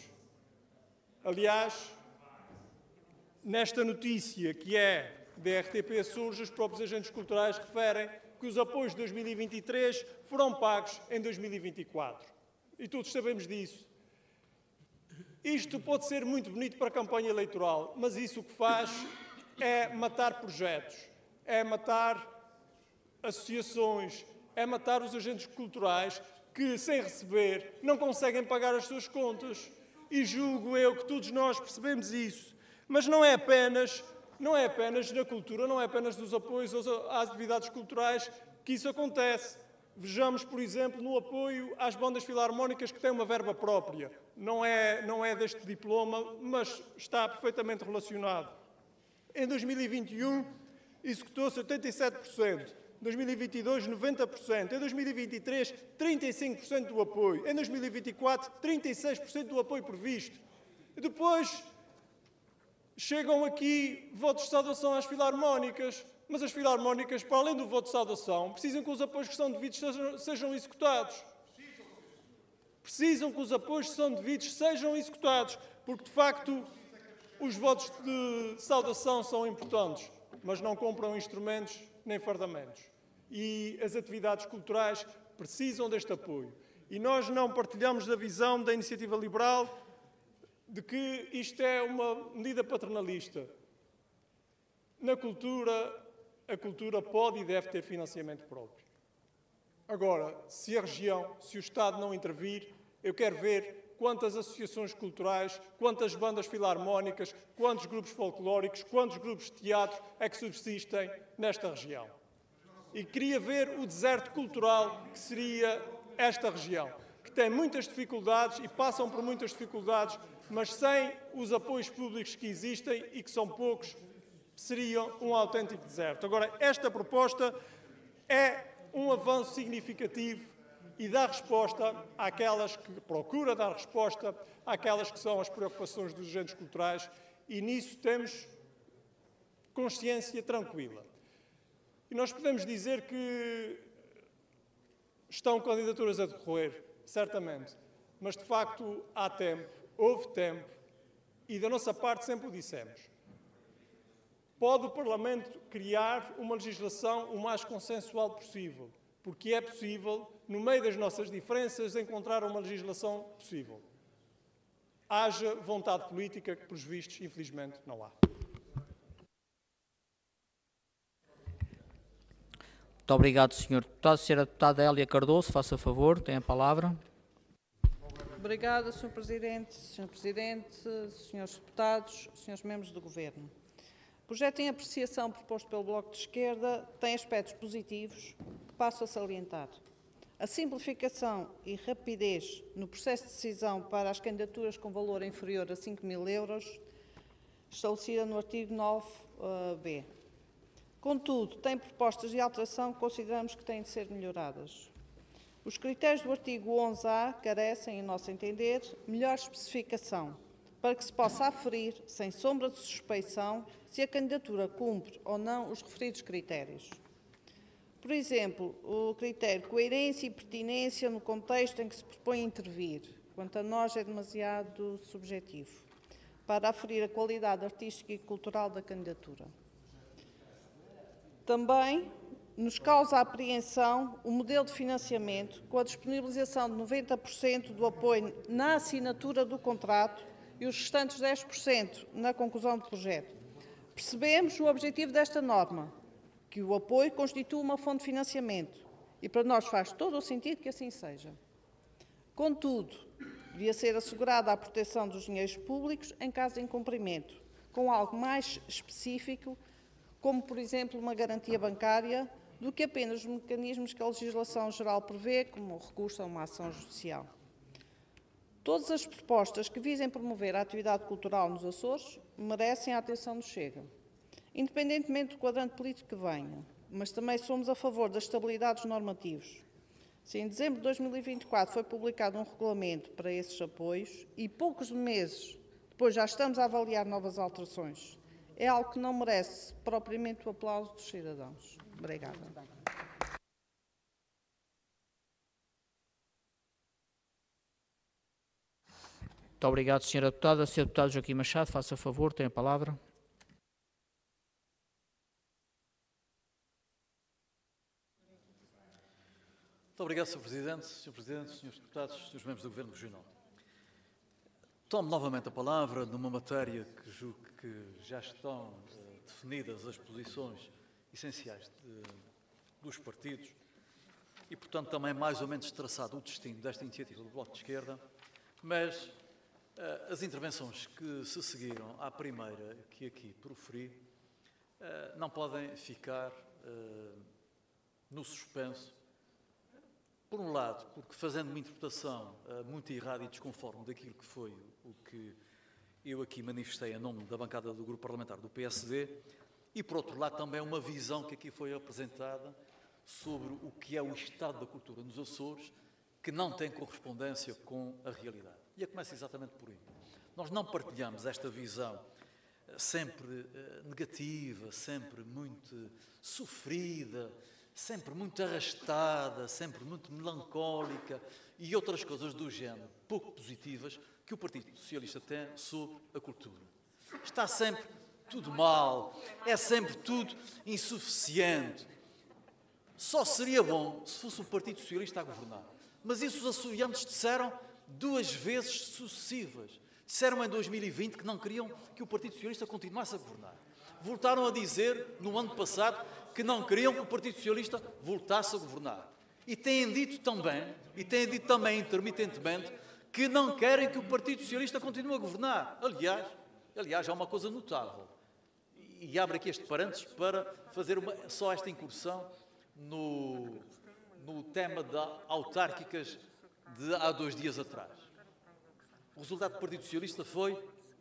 Speaker 2: Aliás, nesta notícia que é da R T P Surge, os próprios agentes culturais referem que os apoios de dois mil e vinte e três foram pagos em dois mil e vinte e quatro. E todos sabemos disso. Isto pode ser muito bonito para a campanha eleitoral, mas isso o que faz é matar projetos, é matar associações, é matar os agentes culturais que, sem receber, não conseguem pagar as suas contas. E julgo eu que todos nós percebemos isso. Mas não é apenas, não é apenas na cultura, não é apenas nos apoios às atividades culturais que isso acontece. Vejamos, por exemplo, no apoio às bandas filarmónicas que têm uma verba própria. Não é, não é deste diploma, mas está perfeitamente relacionado. Em dois mil e vinte e um, executou-se oitenta e sete por cento. Em dois mil e vinte e dois, noventa por cento. Em dois mil e vinte e três, trinta e cinco por cento do apoio. Em dois mil e vinte e quatro, trinta e seis por cento do apoio previsto. E depois chegam aqui votos de saudação às filarmónicas. Mas as filarmónicas, para além do voto de saudação, precisam que os apoios que são devidos sejam, sejam executados. Precisam que os apoios que são devidos sejam executados, porque, de facto, os votos de saudação são importantes, mas não compram instrumentos nem fardamentos. E as atividades culturais precisam deste apoio. E nós não partilhamos a visão da Iniciativa Liberal de que isto é uma medida paternalista. Na cultura, a cultura pode e deve ter financiamento próprio. Agora, se a região, se o Estado não intervir, eu quero ver quantas associações culturais, quantas bandas filarmónicas, quantos grupos folclóricos, quantos grupos de teatro é que subsistem nesta região. E queria ver o deserto cultural que seria esta região, que tem muitas dificuldades e passam por muitas dificuldades, mas sem os apoios públicos que existem e que são poucos, seria um autêntico deserto. Agora, esta proposta é um avanço significativo e dá resposta àquelas que procura dar resposta àquelas que são as preocupações dos agentes culturais, e nisso temos consciência tranquila. E nós podemos dizer que estão candidaturas a decorrer, certamente, mas de facto há tempo, houve tempo, e da nossa parte sempre o dissemos. Pode o Parlamento criar uma legislação o mais consensual possível, porque é possível, no meio das nossas diferenças, encontrar uma legislação possível. Haja vontade política, que, pelos vistos, infelizmente, não há.
Speaker 1: Muito obrigado, senhor Deputado. Senhora Deputada Hélia Cardoso, faça favor, tem a palavra.
Speaker 3: Obrigada, senhor Presidente, senhor Presidente, senhores Deputados, senhores Membros do Governo. O projeto em apreciação proposto pelo Bloco de Esquerda tem aspectos positivos que passo a salientar. A simplificação e rapidez no processo de decisão para as candidaturas com valor inferior a cinco mil euros, estabelecida no artigo nove B. Contudo, tem propostas de alteração que consideramos que têm de ser melhoradas. Os critérios do artigo onze A carecem, em nosso entender, melhor especificação, para que se possa aferir, sem sombra de suspeição, se a candidatura cumpre ou não os referidos critérios. Por exemplo, o critério coerência e pertinência no contexto em que se propõe intervir, quanto a nós é demasiado subjetivo, para aferir a qualidade artística e cultural da candidatura. Também nos causa a apreensão o modelo de financiamento com a disponibilização de noventa por cento do apoio na assinatura do contrato e os restantes dez por cento na conclusão do projeto. Percebemos o objetivo desta norma, que o apoio constitui uma fonte de financiamento e para nós faz todo o sentido que assim seja. Contudo, devia ser assegurada a proteção dos dinheiros públicos em caso de incumprimento, com algo mais específico, como, por exemplo, uma garantia bancária, do que apenas os mecanismos que a legislação geral prevê, como o recurso a uma ação judicial. Todas as propostas que visem promover a atividade cultural nos Açores merecem a atenção do Chega, independentemente do quadrante político que venha, mas também somos a favor da estabilidade dos normativos. Se em dezembro de dois mil e vinte e quatro foi publicado um regulamento para esses apoios e poucos meses depois já estamos a avaliar novas alterações, é algo que não merece propriamente o aplauso dos cidadãos. Obrigada.
Speaker 1: Muito obrigado, senhora Deputada. senhor Deputado Joaquim Machado, faça favor, tem a palavra.
Speaker 4: Muito obrigado, senhor Presidente, senhor Presidente, senhores Deputados, senhores Membros do Governo Regional. Tomo novamente a palavra numa matéria que julgo que já estão uh, definidas as posições essenciais de, dos partidos e, portanto, também mais ou menos traçado o destino desta iniciativa do Bloco de Esquerda, mas uh, as intervenções que se seguiram à primeira que aqui proferi uh, não podem ficar uh, no suspenso. Por um lado, porque fazendo uma interpretação uh, muito errada e desconforme daquilo que foi o que eu aqui manifestei em nome da bancada do Grupo Parlamentar do P S D, e por outro lado também uma visão que aqui foi apresentada sobre o que é o estado da cultura nos Açores, que não tem correspondência com a realidade. E eu começo exatamente por aí. Nós não partilhamos esta visão uh, sempre uh, negativa, sempre muito sofrida, sempre muito arrastada, sempre muito melancólica e outras coisas do género, pouco positivas, que o Partido Socialista tem sobre a cultura. Está sempre tudo mal, é sempre tudo insuficiente. Só seria bom se fosse o Partido Socialista a governar. Mas isso os açorianos disseram duas vezes sucessivas. Disseram em dois mil e vinte que não queriam que o Partido Socialista continuasse a governar. Voltaram a dizer, no ano passado, que não queriam que o Partido Socialista voltasse a governar. E têm dito também, e têm dito também intermitentemente, que não querem que o Partido Socialista continue a governar. Aliás, aliás, há uma coisa notável. E abro aqui este parênteses para fazer uma, só esta incursão no, no tema das autárquicas de há dois dias atrás. O resultado do Partido Socialista foi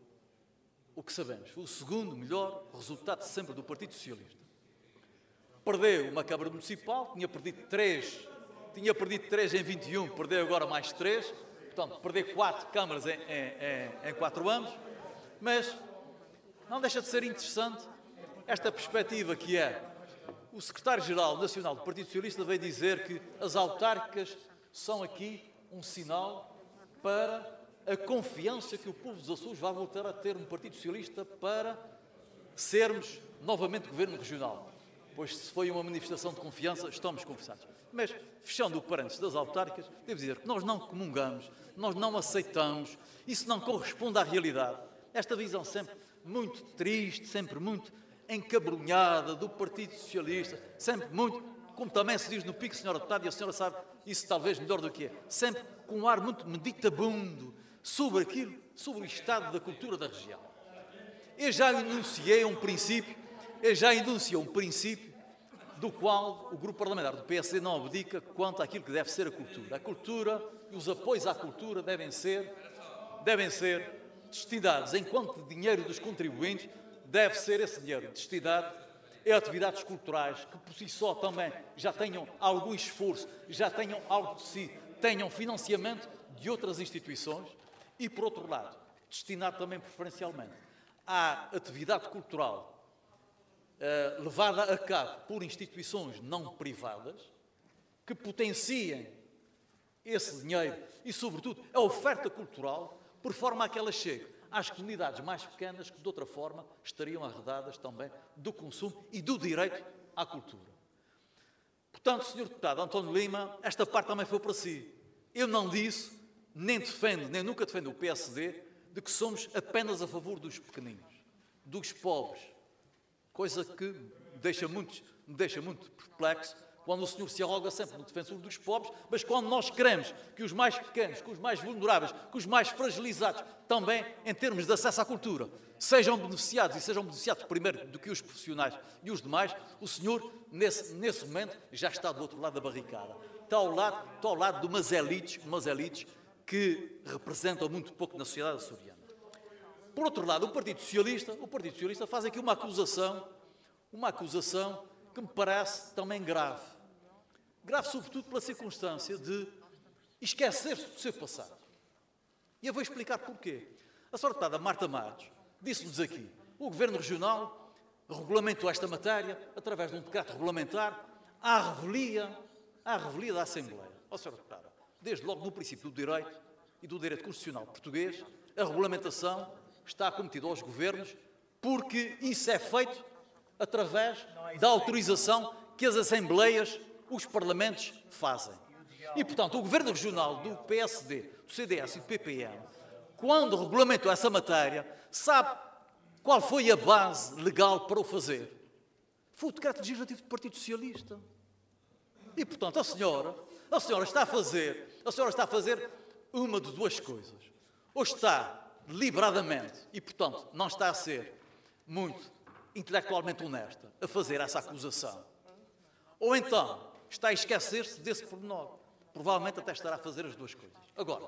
Speaker 4: o que sabemos. Foi o segundo melhor resultado sempre do Partido Socialista. Perdeu uma Câmara Municipal, tinha perdido três, tinha perdido três em vinte e um, perdeu agora mais três, portanto, perder quatro câmaras em, em, em quatro anos, mas não deixa de ser interessante esta perspectiva que é o secretário-geral nacional do Partido Socialista veio dizer que as autárquicas são aqui um sinal para a confiança que o povo dos Açores vai voltar a ter no Partido Socialista para sermos novamente governo regional. Pois se foi uma manifestação de confiança, estamos conversados. Mas, fechando o parênteses das autárquicas, devo dizer que nós não comungamos, nós não aceitamos, isso não corresponde à realidade. Esta visão sempre muito triste, sempre muito encabrunhada do Partido Socialista, sempre muito como também se diz no pico, senhora deputada, e a senhora sabe isso talvez melhor do que é, sempre com um ar muito meditabundo sobre aquilo, sobre o estado da cultura da região. Eu já enunciei um princípio, eu já enunciei um princípio do qual o grupo parlamentar do P S D não abdica quanto àquilo que deve ser a cultura. A cultura e os apoios à cultura devem ser, devem ser destinados, enquanto dinheiro dos contribuintes, deve ser esse dinheiro destinado a atividades culturais que por si só também já tenham algum esforço, já tenham algo de si, tenham financiamento de outras instituições e, por outro lado, destinado também preferencialmente à atividade cultural Uh, levada a cabo por instituições não privadas que potenciem esse dinheiro e, sobretudo, a oferta cultural, por forma a que ela chegue às comunidades mais pequenas que, de outra forma, estariam arredadas também do consumo e do direito à cultura. Portanto, senhor Deputado António Lima, esta parte também foi para si. Eu não disse, nem defendo, nem nunca defendo o P S D, de que somos apenas a favor dos pequeninos, dos pobres, coisa que me deixa muito, me deixa muito perplexo quando o senhor se arroga sempre no defensor dos pobres, mas quando nós queremos que os mais pequenos, que os mais vulneráveis, que os mais fragilizados, também em termos de acesso à cultura, sejam beneficiados e sejam beneficiados primeiro do que os profissionais e os demais, o senhor, nesse, nesse momento, já está do outro lado da barricada. Está ao lado, está ao lado de umas elites, umas elites que representam muito pouco na sociedade açoriana. Por outro lado, o Partido Socialista, o Partido Socialista faz aqui uma acusação, uma acusação que me parece também grave. Grave, sobretudo, pela circunstância de esquecer-se do seu passado. E eu vou explicar porquê. A senhora deputada Marta Matos disse-nos aqui, o Governo Regional regulamentou esta matéria através de um decreto regulamentar à revelia, à revelia da Assembleia. Ó, senhora deputada, desde logo no princípio do direito e do direito constitucional português, a regulamentação está cometido aos governos, porque isso é feito através da autorização que as assembleias, os parlamentos fazem. E, portanto, o Governo Regional do P S D, do C D S e do P P M, quando regulamentou essa matéria, sabe qual foi a base legal para o fazer? Foi o decreto legislativo do Partido Socialista. E, portanto, a senhora, a senhora está a fazer, a senhora está a fazer uma de duas coisas. Ou está deliberadamente, e portanto não está a ser muito intelectualmente honesta a fazer essa acusação, ou então está a esquecer-se desse pormenor. Provavelmente até estará a fazer as duas coisas. Agora,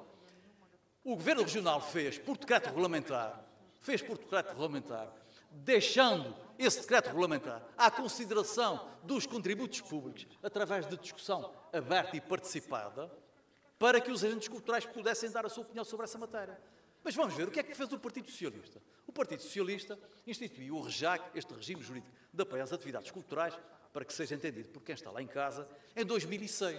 Speaker 4: o Governo Regional fez por decreto regulamentar, fez por decreto regulamentar, deixando esse decreto regulamentar à consideração dos contributos públicos, através de discussão aberta e participada, para que os agentes culturais pudessem dar a sua opinião sobre essa matéria. Mas vamos ver, o que é que fez o Partido Socialista? O Partido Socialista instituiu o REJAC, este regime jurídico de apoio às atividades culturais, para que seja entendido por quem está lá em casa, em dois mil e seis.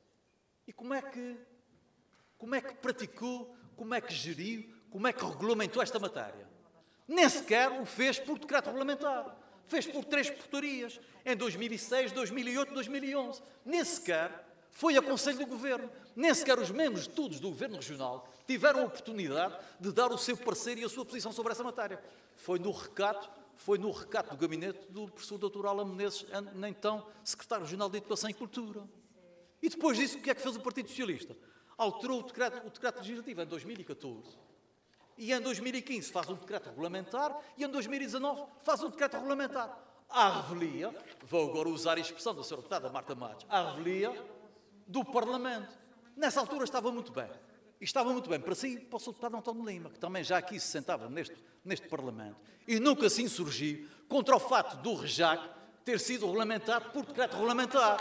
Speaker 4: E como é que, como é que praticou, como é que geriu, como é que regulamentou esta matéria? Nem sequer o fez por decreto regulamentar. Fez por três portarias, em dois mil e seis, dois mil e oito, dois mil e onze. Nem sequer foi a Conselho do Governo. Nem sequer os membros todos do Governo Regional tiveram a oportunidade de dar o seu parecer e a sua posição sobre essa matéria. Foi no recato, foi no recato do gabinete do professor doutor Alan Menezes, então secretário regional de Educação e Cultura. E depois disso, o que é que fez o Partido Socialista? Alterou o decreto, o decreto legislativo em dois mil e catorze. E em dois mil e quinze faz um decreto regulamentar e em dois mil e dezanove faz um decreto regulamentar. À revelia, vou agora usar a expressão da senhora deputada Marta Matos, à revelia do Parlamento. Nessa altura estava muito bem. E estava muito bem para si, para o senhor deputado António Lima, que também já aqui se sentava neste, neste Parlamento. E nunca se insurgiu contra o fato do REJAC ter sido regulamentado por decreto regulamentar.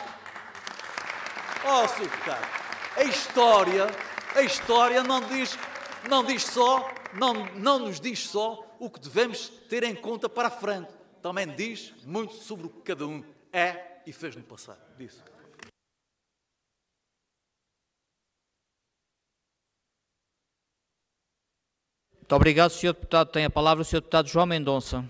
Speaker 4: Oh, senhor deputado, a história, a história não diz, não diz só, não, não nos diz só o que devemos ter em conta para a frente. Também diz muito sobre o que cada um é e fez no passado. Disse.
Speaker 1: Muito obrigado, senhor Deputado. Tem a palavra o senhor Deputado João Mendonça.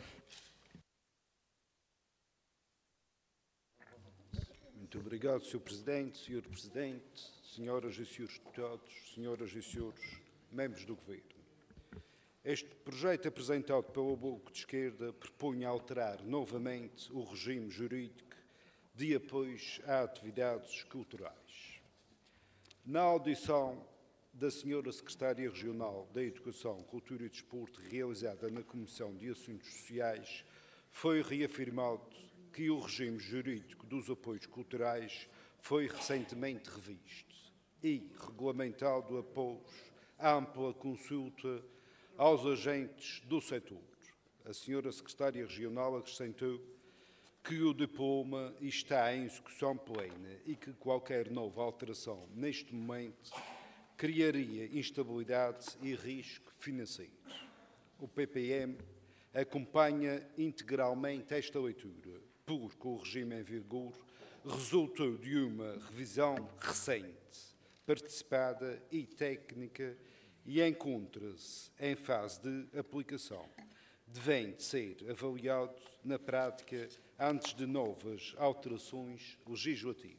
Speaker 7: Muito obrigado, senhor Presidente, senhor Presidente, senhoras e senhores deputados, senhoras e senhores membros do Governo. Este projeto apresentado pelo Bloco de Esquerda propõe alterar novamente o regime jurídico de apoios a atividades culturais. Na audição da senhora Secretária Regional da Educação, Cultura e Desporto, realizada na Comissão de Assuntos Sociais, foi reafirmado que o regime jurídico dos apoios culturais foi recentemente revisto e regulamentado após ampla consulta aos agentes do setor. A senhora Secretária Regional acrescentou que o diploma está em execução plena e que qualquer nova alteração neste momento criaria instabilidade e risco financeiro. O P P M acompanha integralmente esta leitura, porque o regime em vigor resultou de uma revisão recente, participada e técnica e encontra-se em fase de aplicação, devendo ser avaliado na prática antes de novas alterações legislativas.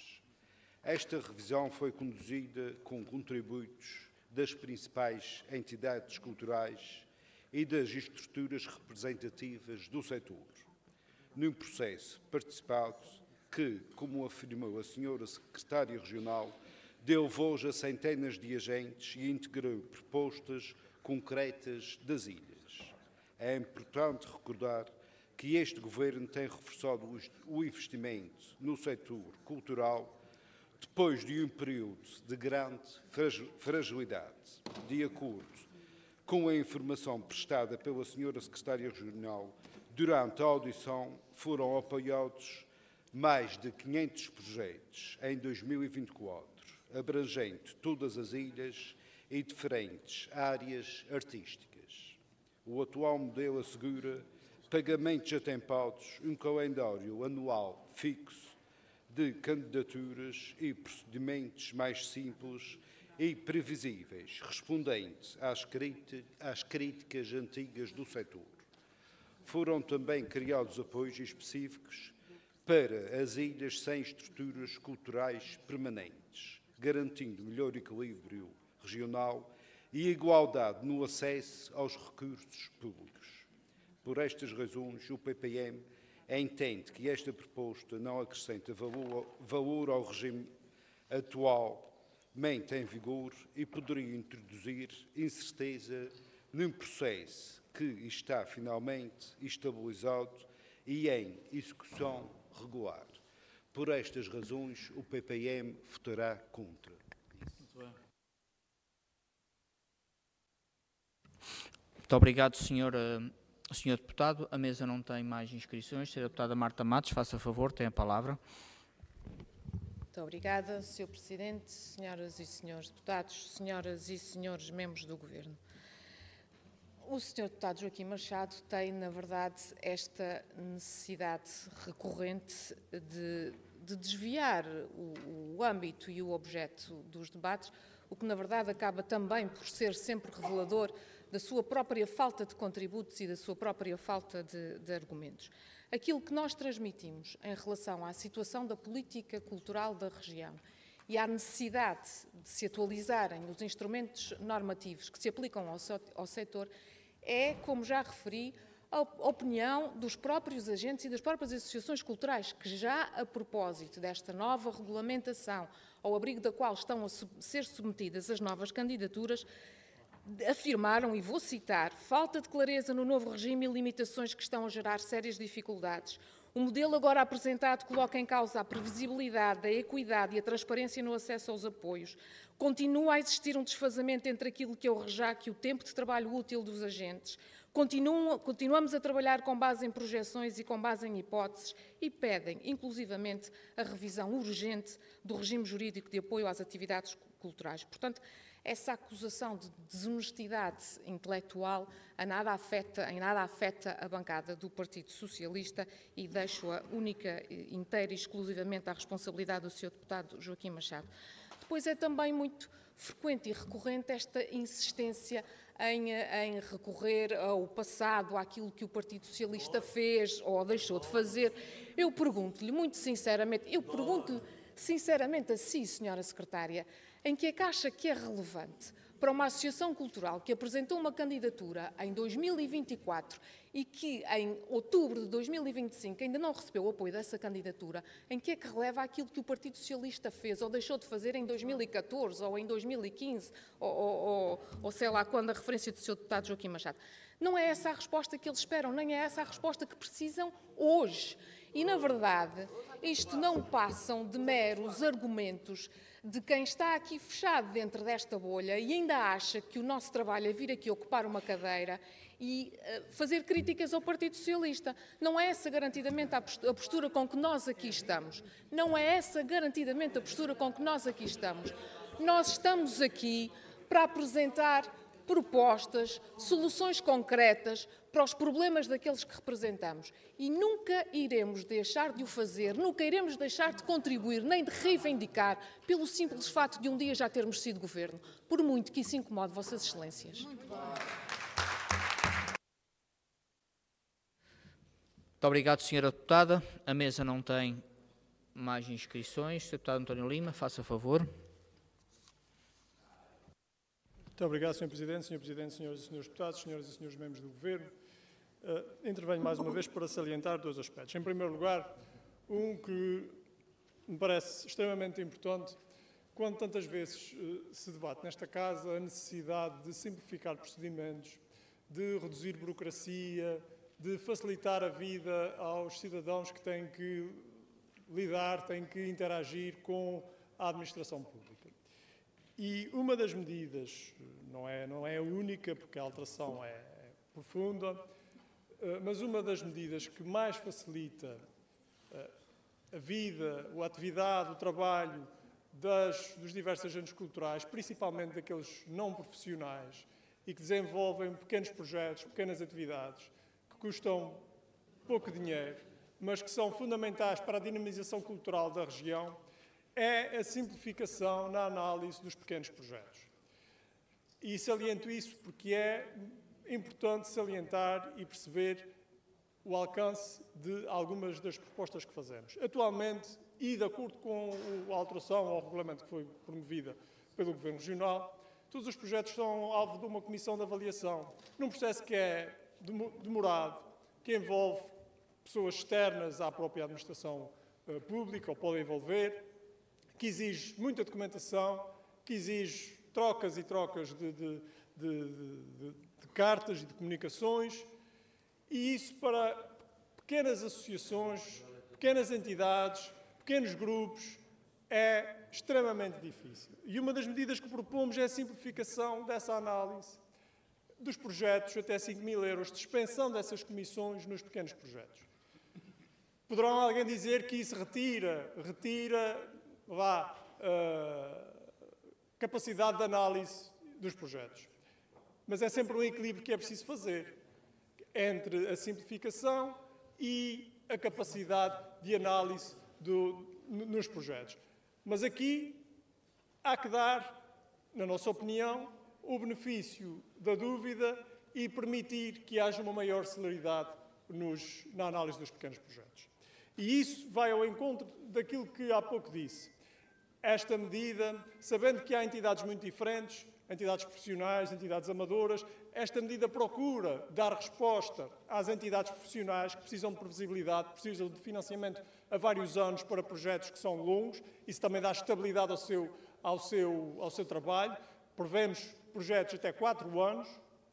Speaker 7: Esta revisão foi conduzida com contributos das principais entidades culturais e das estruturas representativas do setor, num processo participado que, como afirmou a senhora Secretária Regional, deu voz a centenas de agentes e integrou propostas concretas das ilhas. É importante recordar que este Governo tem reforçado o investimento no setor cultural depois de um período de grande fragilidade. De acordo com a informação prestada pela senhora Secretária Regional, durante a audição foram apoiados mais de quinhentos projetos em dois mil e vinte e quatro, abrangendo todas as ilhas e diferentes áreas artísticas. O atual modelo assegura pagamentos atempados, um calendário anual fixo de candidaturas e procedimentos mais simples e previsíveis, respondentes às, às críticas antigas do setor. Foram também criados apoios específicos para as ilhas sem estruturas culturais permanentes, garantindo melhor equilíbrio regional e igualdade no acesso aos recursos públicos. Por estas razões, o P P M entende que esta proposta não acrescenta valor, valor ao regime atualmente em vigor e poderia introduzir incerteza num processo que está finalmente estabilizado e em execução regular. Por estas razões, o P P M votará contra.
Speaker 4: Muito bem.
Speaker 1: Muito obrigado, senhor, senhor Deputado. A mesa não tem mais inscrições. Senhora Deputada Marta Matos, faça favor, tem a palavra.
Speaker 6: Muito obrigada, senhor Presidente, senhoras e senhores deputados, senhoras e senhores membros do Governo. O senhor Deputado Joaquim Machado tem, na verdade, esta necessidade recorrente de, de desviar o, o âmbito e o objeto dos debates, o que, na verdade, acaba também por ser sempre revelador da sua própria falta de contributos e da sua própria falta de, de argumentos. Aquilo que nós transmitimos em relação à situação da política cultural da região e à necessidade de se atualizarem os instrumentos normativos que se aplicam ao, ao setor é, como já referi, a opinião dos próprios agentes e das próprias associações culturais que já, a propósito desta nova regulamentação, ao abrigo da qual estão a sub- ser submetidas as novas candidaturas, afirmaram, e vou citar, falta de clareza no novo regime e limitações que estão a gerar sérias dificuldades. O modelo agora apresentado coloca em causa a previsibilidade, a equidade e a transparência no acesso aos apoios. Continua a existir um desfazamento entre aquilo que é o REJAC e o tempo de trabalho útil dos agentes. Continuam, continuamos a trabalhar com base em projeções e com base em hipóteses e pedem, inclusivamente, a revisão urgente do regime jurídico de apoio às atividades culturais. Portanto, essa acusação de desonestidade intelectual a nada afeta, em nada afeta a bancada do Partido Socialista e deixo-a única, inteira e exclusivamente à responsabilidade do senhor deputado Joaquim Machado. Depois é também muito frequente e recorrente esta insistência em, em recorrer ao passado, àquilo que o Partido Socialista fez ou deixou de fazer. Eu pergunto-lhe, muito sinceramente, eu pergunto-lhe sinceramente a si, senhora Secretária, em que é que acha que é relevante para uma associação cultural que apresentou uma candidatura em dois mil e vinte e quatro e que em outubro de dois mil e vinte e cinco ainda não recebeu o apoio dessa candidatura, em que é que releva aquilo que o Partido Socialista fez ou deixou de fazer em dois mil e catorze ou em dois mil e quinze ou, ou, ou, ou sei lá quando, a referência do senhor deputado Joaquim Machado? Não é essa a resposta que eles esperam, nem é essa a resposta que precisam hoje. E, na verdade, isto não passam de meros argumentos de quem está aqui fechado dentro desta bolha e ainda acha que o nosso trabalho é vir aqui ocupar uma cadeira e uh, fazer críticas ao Partido Socialista. Não é essa garantidamente a postura com que nós aqui estamos. Não é essa garantidamente a postura com que nós aqui estamos. Nós estamos aqui para apresentar propostas, soluções concretas para os problemas daqueles que representamos. E nunca iremos deixar de o fazer, nunca iremos deixar de contribuir, nem de reivindicar, pelo simples fato de um dia já termos sido governo, por muito que isso incomode Vossas Excelências.
Speaker 1: Muito obrigado, senhora Deputada. A mesa não tem mais inscrições. senhor Deputado António Lima, faça favor.
Speaker 2: Muito obrigado, senhor Presidente, senhor Presidente, senhoras e senhores deputados, senhoras e senhores membros do Governo. Uh, intervenho mais uma vez para salientar dois aspectos. Em primeiro lugar, um que me parece extremamente importante, quando tantas vezes uh, se debate nesta Casa a necessidade de simplificar procedimentos, de reduzir burocracia, de facilitar a vida aos cidadãos que têm que lidar, têm que interagir com a administração pública. E uma das medidas, não é, não é a única, porque a alteração é, é profunda, mas uma das medidas que mais facilita a vida, a atividade, o trabalho das, dos diversos agentes culturais, principalmente daqueles não profissionais, e que desenvolvem pequenos projetos, pequenas atividades, que custam pouco dinheiro, mas que são fundamentais para a dinamização cultural da região, é a simplificação na análise dos pequenos projetos. E saliento isso porque é importante salientar e perceber o alcance de algumas das propostas que fazemos. Atualmente, e de acordo com a alteração ao regulamento que foi promovida pelo Governo Regional, todos os projetos são alvo de uma comissão de avaliação, num processo que é demorado, que envolve pessoas externas à própria administração pública, ou podem envolver, que exige muita documentação, que exige trocas e trocas de, de, de, de, de cartas e de comunicações, e isso para pequenas associações, pequenas entidades, pequenos grupos, é extremamente difícil. E uma das medidas que propomos é a simplificação dessa análise dos projetos até cinco mil euros, suspensão dessas comissões nos pequenos projetos. Poderão alguém dizer que isso retira, retira... Vá, uh, capacidade de análise dos projetos. Mas é sempre um equilíbrio que é preciso fazer entre a simplificação e a capacidade de análise do, nos projetos. Mas aqui há que dar, na nossa opinião, o benefício da dúvida e permitir que haja uma maior celeridade nos, na análise dos pequenos projetos. E isso vai ao encontro daquilo que há pouco disse. Esta medida, sabendo que há entidades muito diferentes, entidades profissionais, entidades amadoras, esta medida procura dar resposta às entidades profissionais que precisam de previsibilidade, precisam de financiamento a vários anos para projetos que são longos. Isso também dá estabilidade ao seu, ao seu, ao seu trabalho. Prevemos projetos até quatro anos.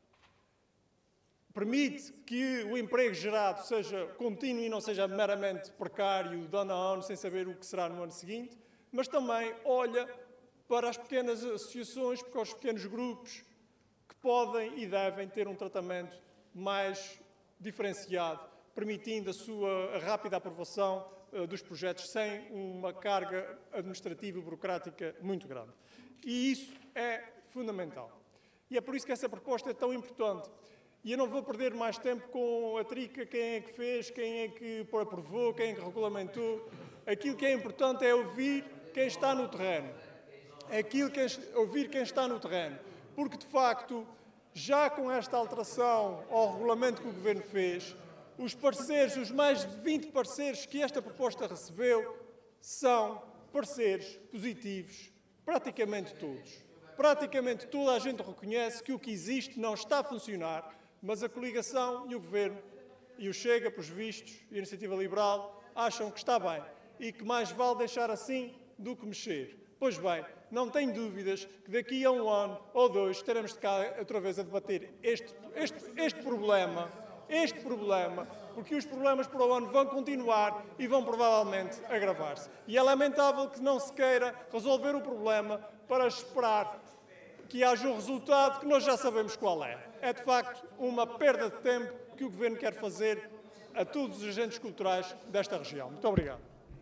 Speaker 2: Permite que o emprego gerado seja contínuo e não seja meramente precário, de ano a ano, sem saber o que será no ano seguinte. Mas também olha para as pequenas associações, para os pequenos grupos, que podem e devem ter um tratamento mais diferenciado, permitindo a sua rápida aprovação uh, dos projetos sem uma carga administrativa e burocrática muito grande. E isso é fundamental. E é por isso que essa proposta é tão importante. E eu não vou perder mais tempo com a trica, quem é que fez, quem é que aprovou, quem é que regulamentou. Aquilo que é importante é ouvir quem está no terreno. Aquilo que é ouvir quem está no terreno. Porque, de facto, já com esta alteração ao regulamento que o Governo fez, os pareceres, os mais de vinte pareceres que esta proposta recebeu, são pareceres positivos, praticamente todos. praticamente toda a gente reconhece que o que existe não está a funcionar, mas a coligação e o Governo, e o Chega, pelos vistos, e a Iniciativa Liberal, acham que está bem e que mais vale deixar assim do que mexer. Pois bem, não tenho dúvidas que daqui a um ano ou dois estaremos de cá outra vez a debater este, este, este problema, este problema, porque os problemas para o ano vão continuar e vão provavelmente agravar-se. E é lamentável que não se queira resolver o problema para esperar que haja um resultado que nós já sabemos qual é. É, de facto, uma perda de tempo que o Governo quer fazer a todos os agentes culturais desta região. Muito obrigado.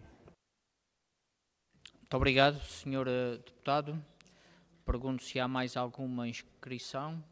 Speaker 1: Muito obrigado, senhor Deputado. Pergunto se há mais alguma inscrição.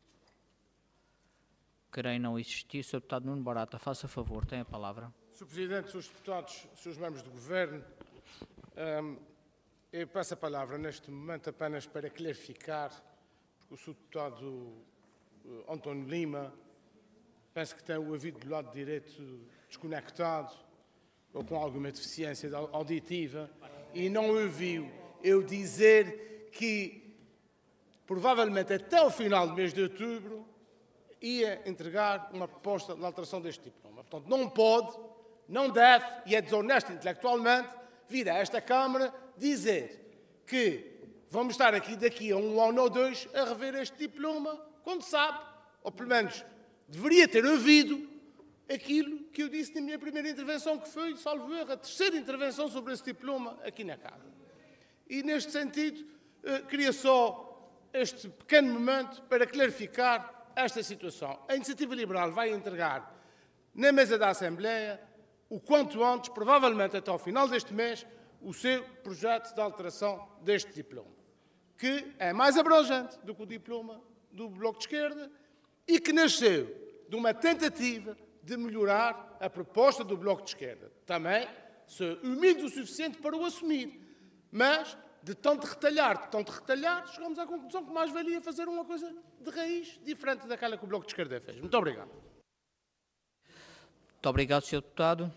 Speaker 1: Creio não existir. senhor Deputado Nuno Barata, faça favor, tem a palavra.
Speaker 5: senhor Presidente, senhores Deputados, senhores Membros do Governo, hum, eu peço a palavra neste momento apenas para clarificar, porque o senhor Deputado uh, António Lima penso que tem o ouvido do lado direito desconectado ou com alguma deficiência auditiva e não ouviu eu dizer que provavelmente até o final do mês de outubro ia entregar uma proposta de alteração deste diploma. Portanto, não pode, não deve, e é desonesto intelectualmente, vir a esta Câmara dizer que vamos estar aqui daqui a um ano ou dois a rever este diploma, quando sabe, ou pelo menos deveria ter ouvido, aquilo que eu disse na minha primeira intervenção, que foi, salvo erro, a terceira intervenção sobre esse diploma aqui na Câmara. E, neste sentido, queria só este pequeno momento para clarificar esta situação. A Iniciativa Liberal vai entregar na mesa da Assembleia, o quanto antes, provavelmente até ao final deste mês, o seu projeto de alteração deste diploma, que é mais abrangente do que o diploma do Bloco de Esquerda e que nasceu de uma tentativa de melhorar a proposta do Bloco de Esquerda. Também sou humilde o suficiente para o assumir, mas de tanto retalhar, de tanto retalhar, chegamos à conclusão que mais valia fazer uma coisa de raiz diferente daquela que o Bloco de Esquerda fez. Muito obrigado.
Speaker 1: Muito obrigado, senhor Deputado.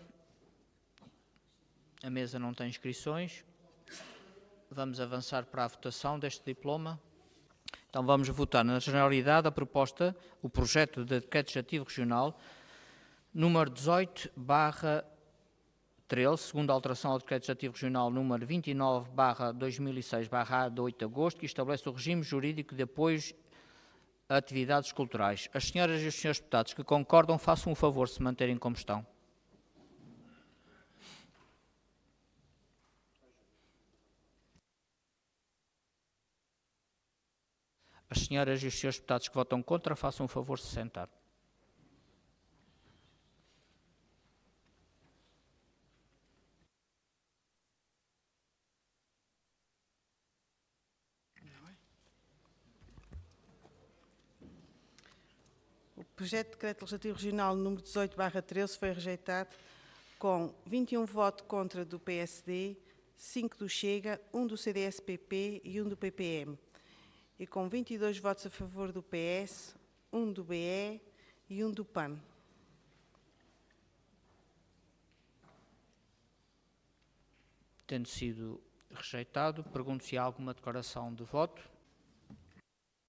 Speaker 1: A mesa não tem inscrições. Vamos avançar para a votação deste diploma. Então vamos votar na generalidade a proposta, o projeto de decreto legislativo regional número dezoito barra treze, segundo a alteração ao decreto legislativo regional número vinte e nove barra dois mil e seis barra A de oito de agosto, que estabelece o regime jurídico de apoio a atividades culturais. As senhoras e os senhores deputados que concordam, façam um favor de se manterem como estão. As senhoras e os senhores deputados que votam contra, façam um favor de se sentar.
Speaker 8: O projeto de decreto legislativo regional número dezoito barra treze foi rejeitado com vinte e um votos contra do P S D, cinco do Chega, um do C D S P P e um do P P M. E com vinte e dois votos a favor do P S, um do B E e um do P A N.
Speaker 1: Tendo sido rejeitado, pergunto se há alguma declaração de voto.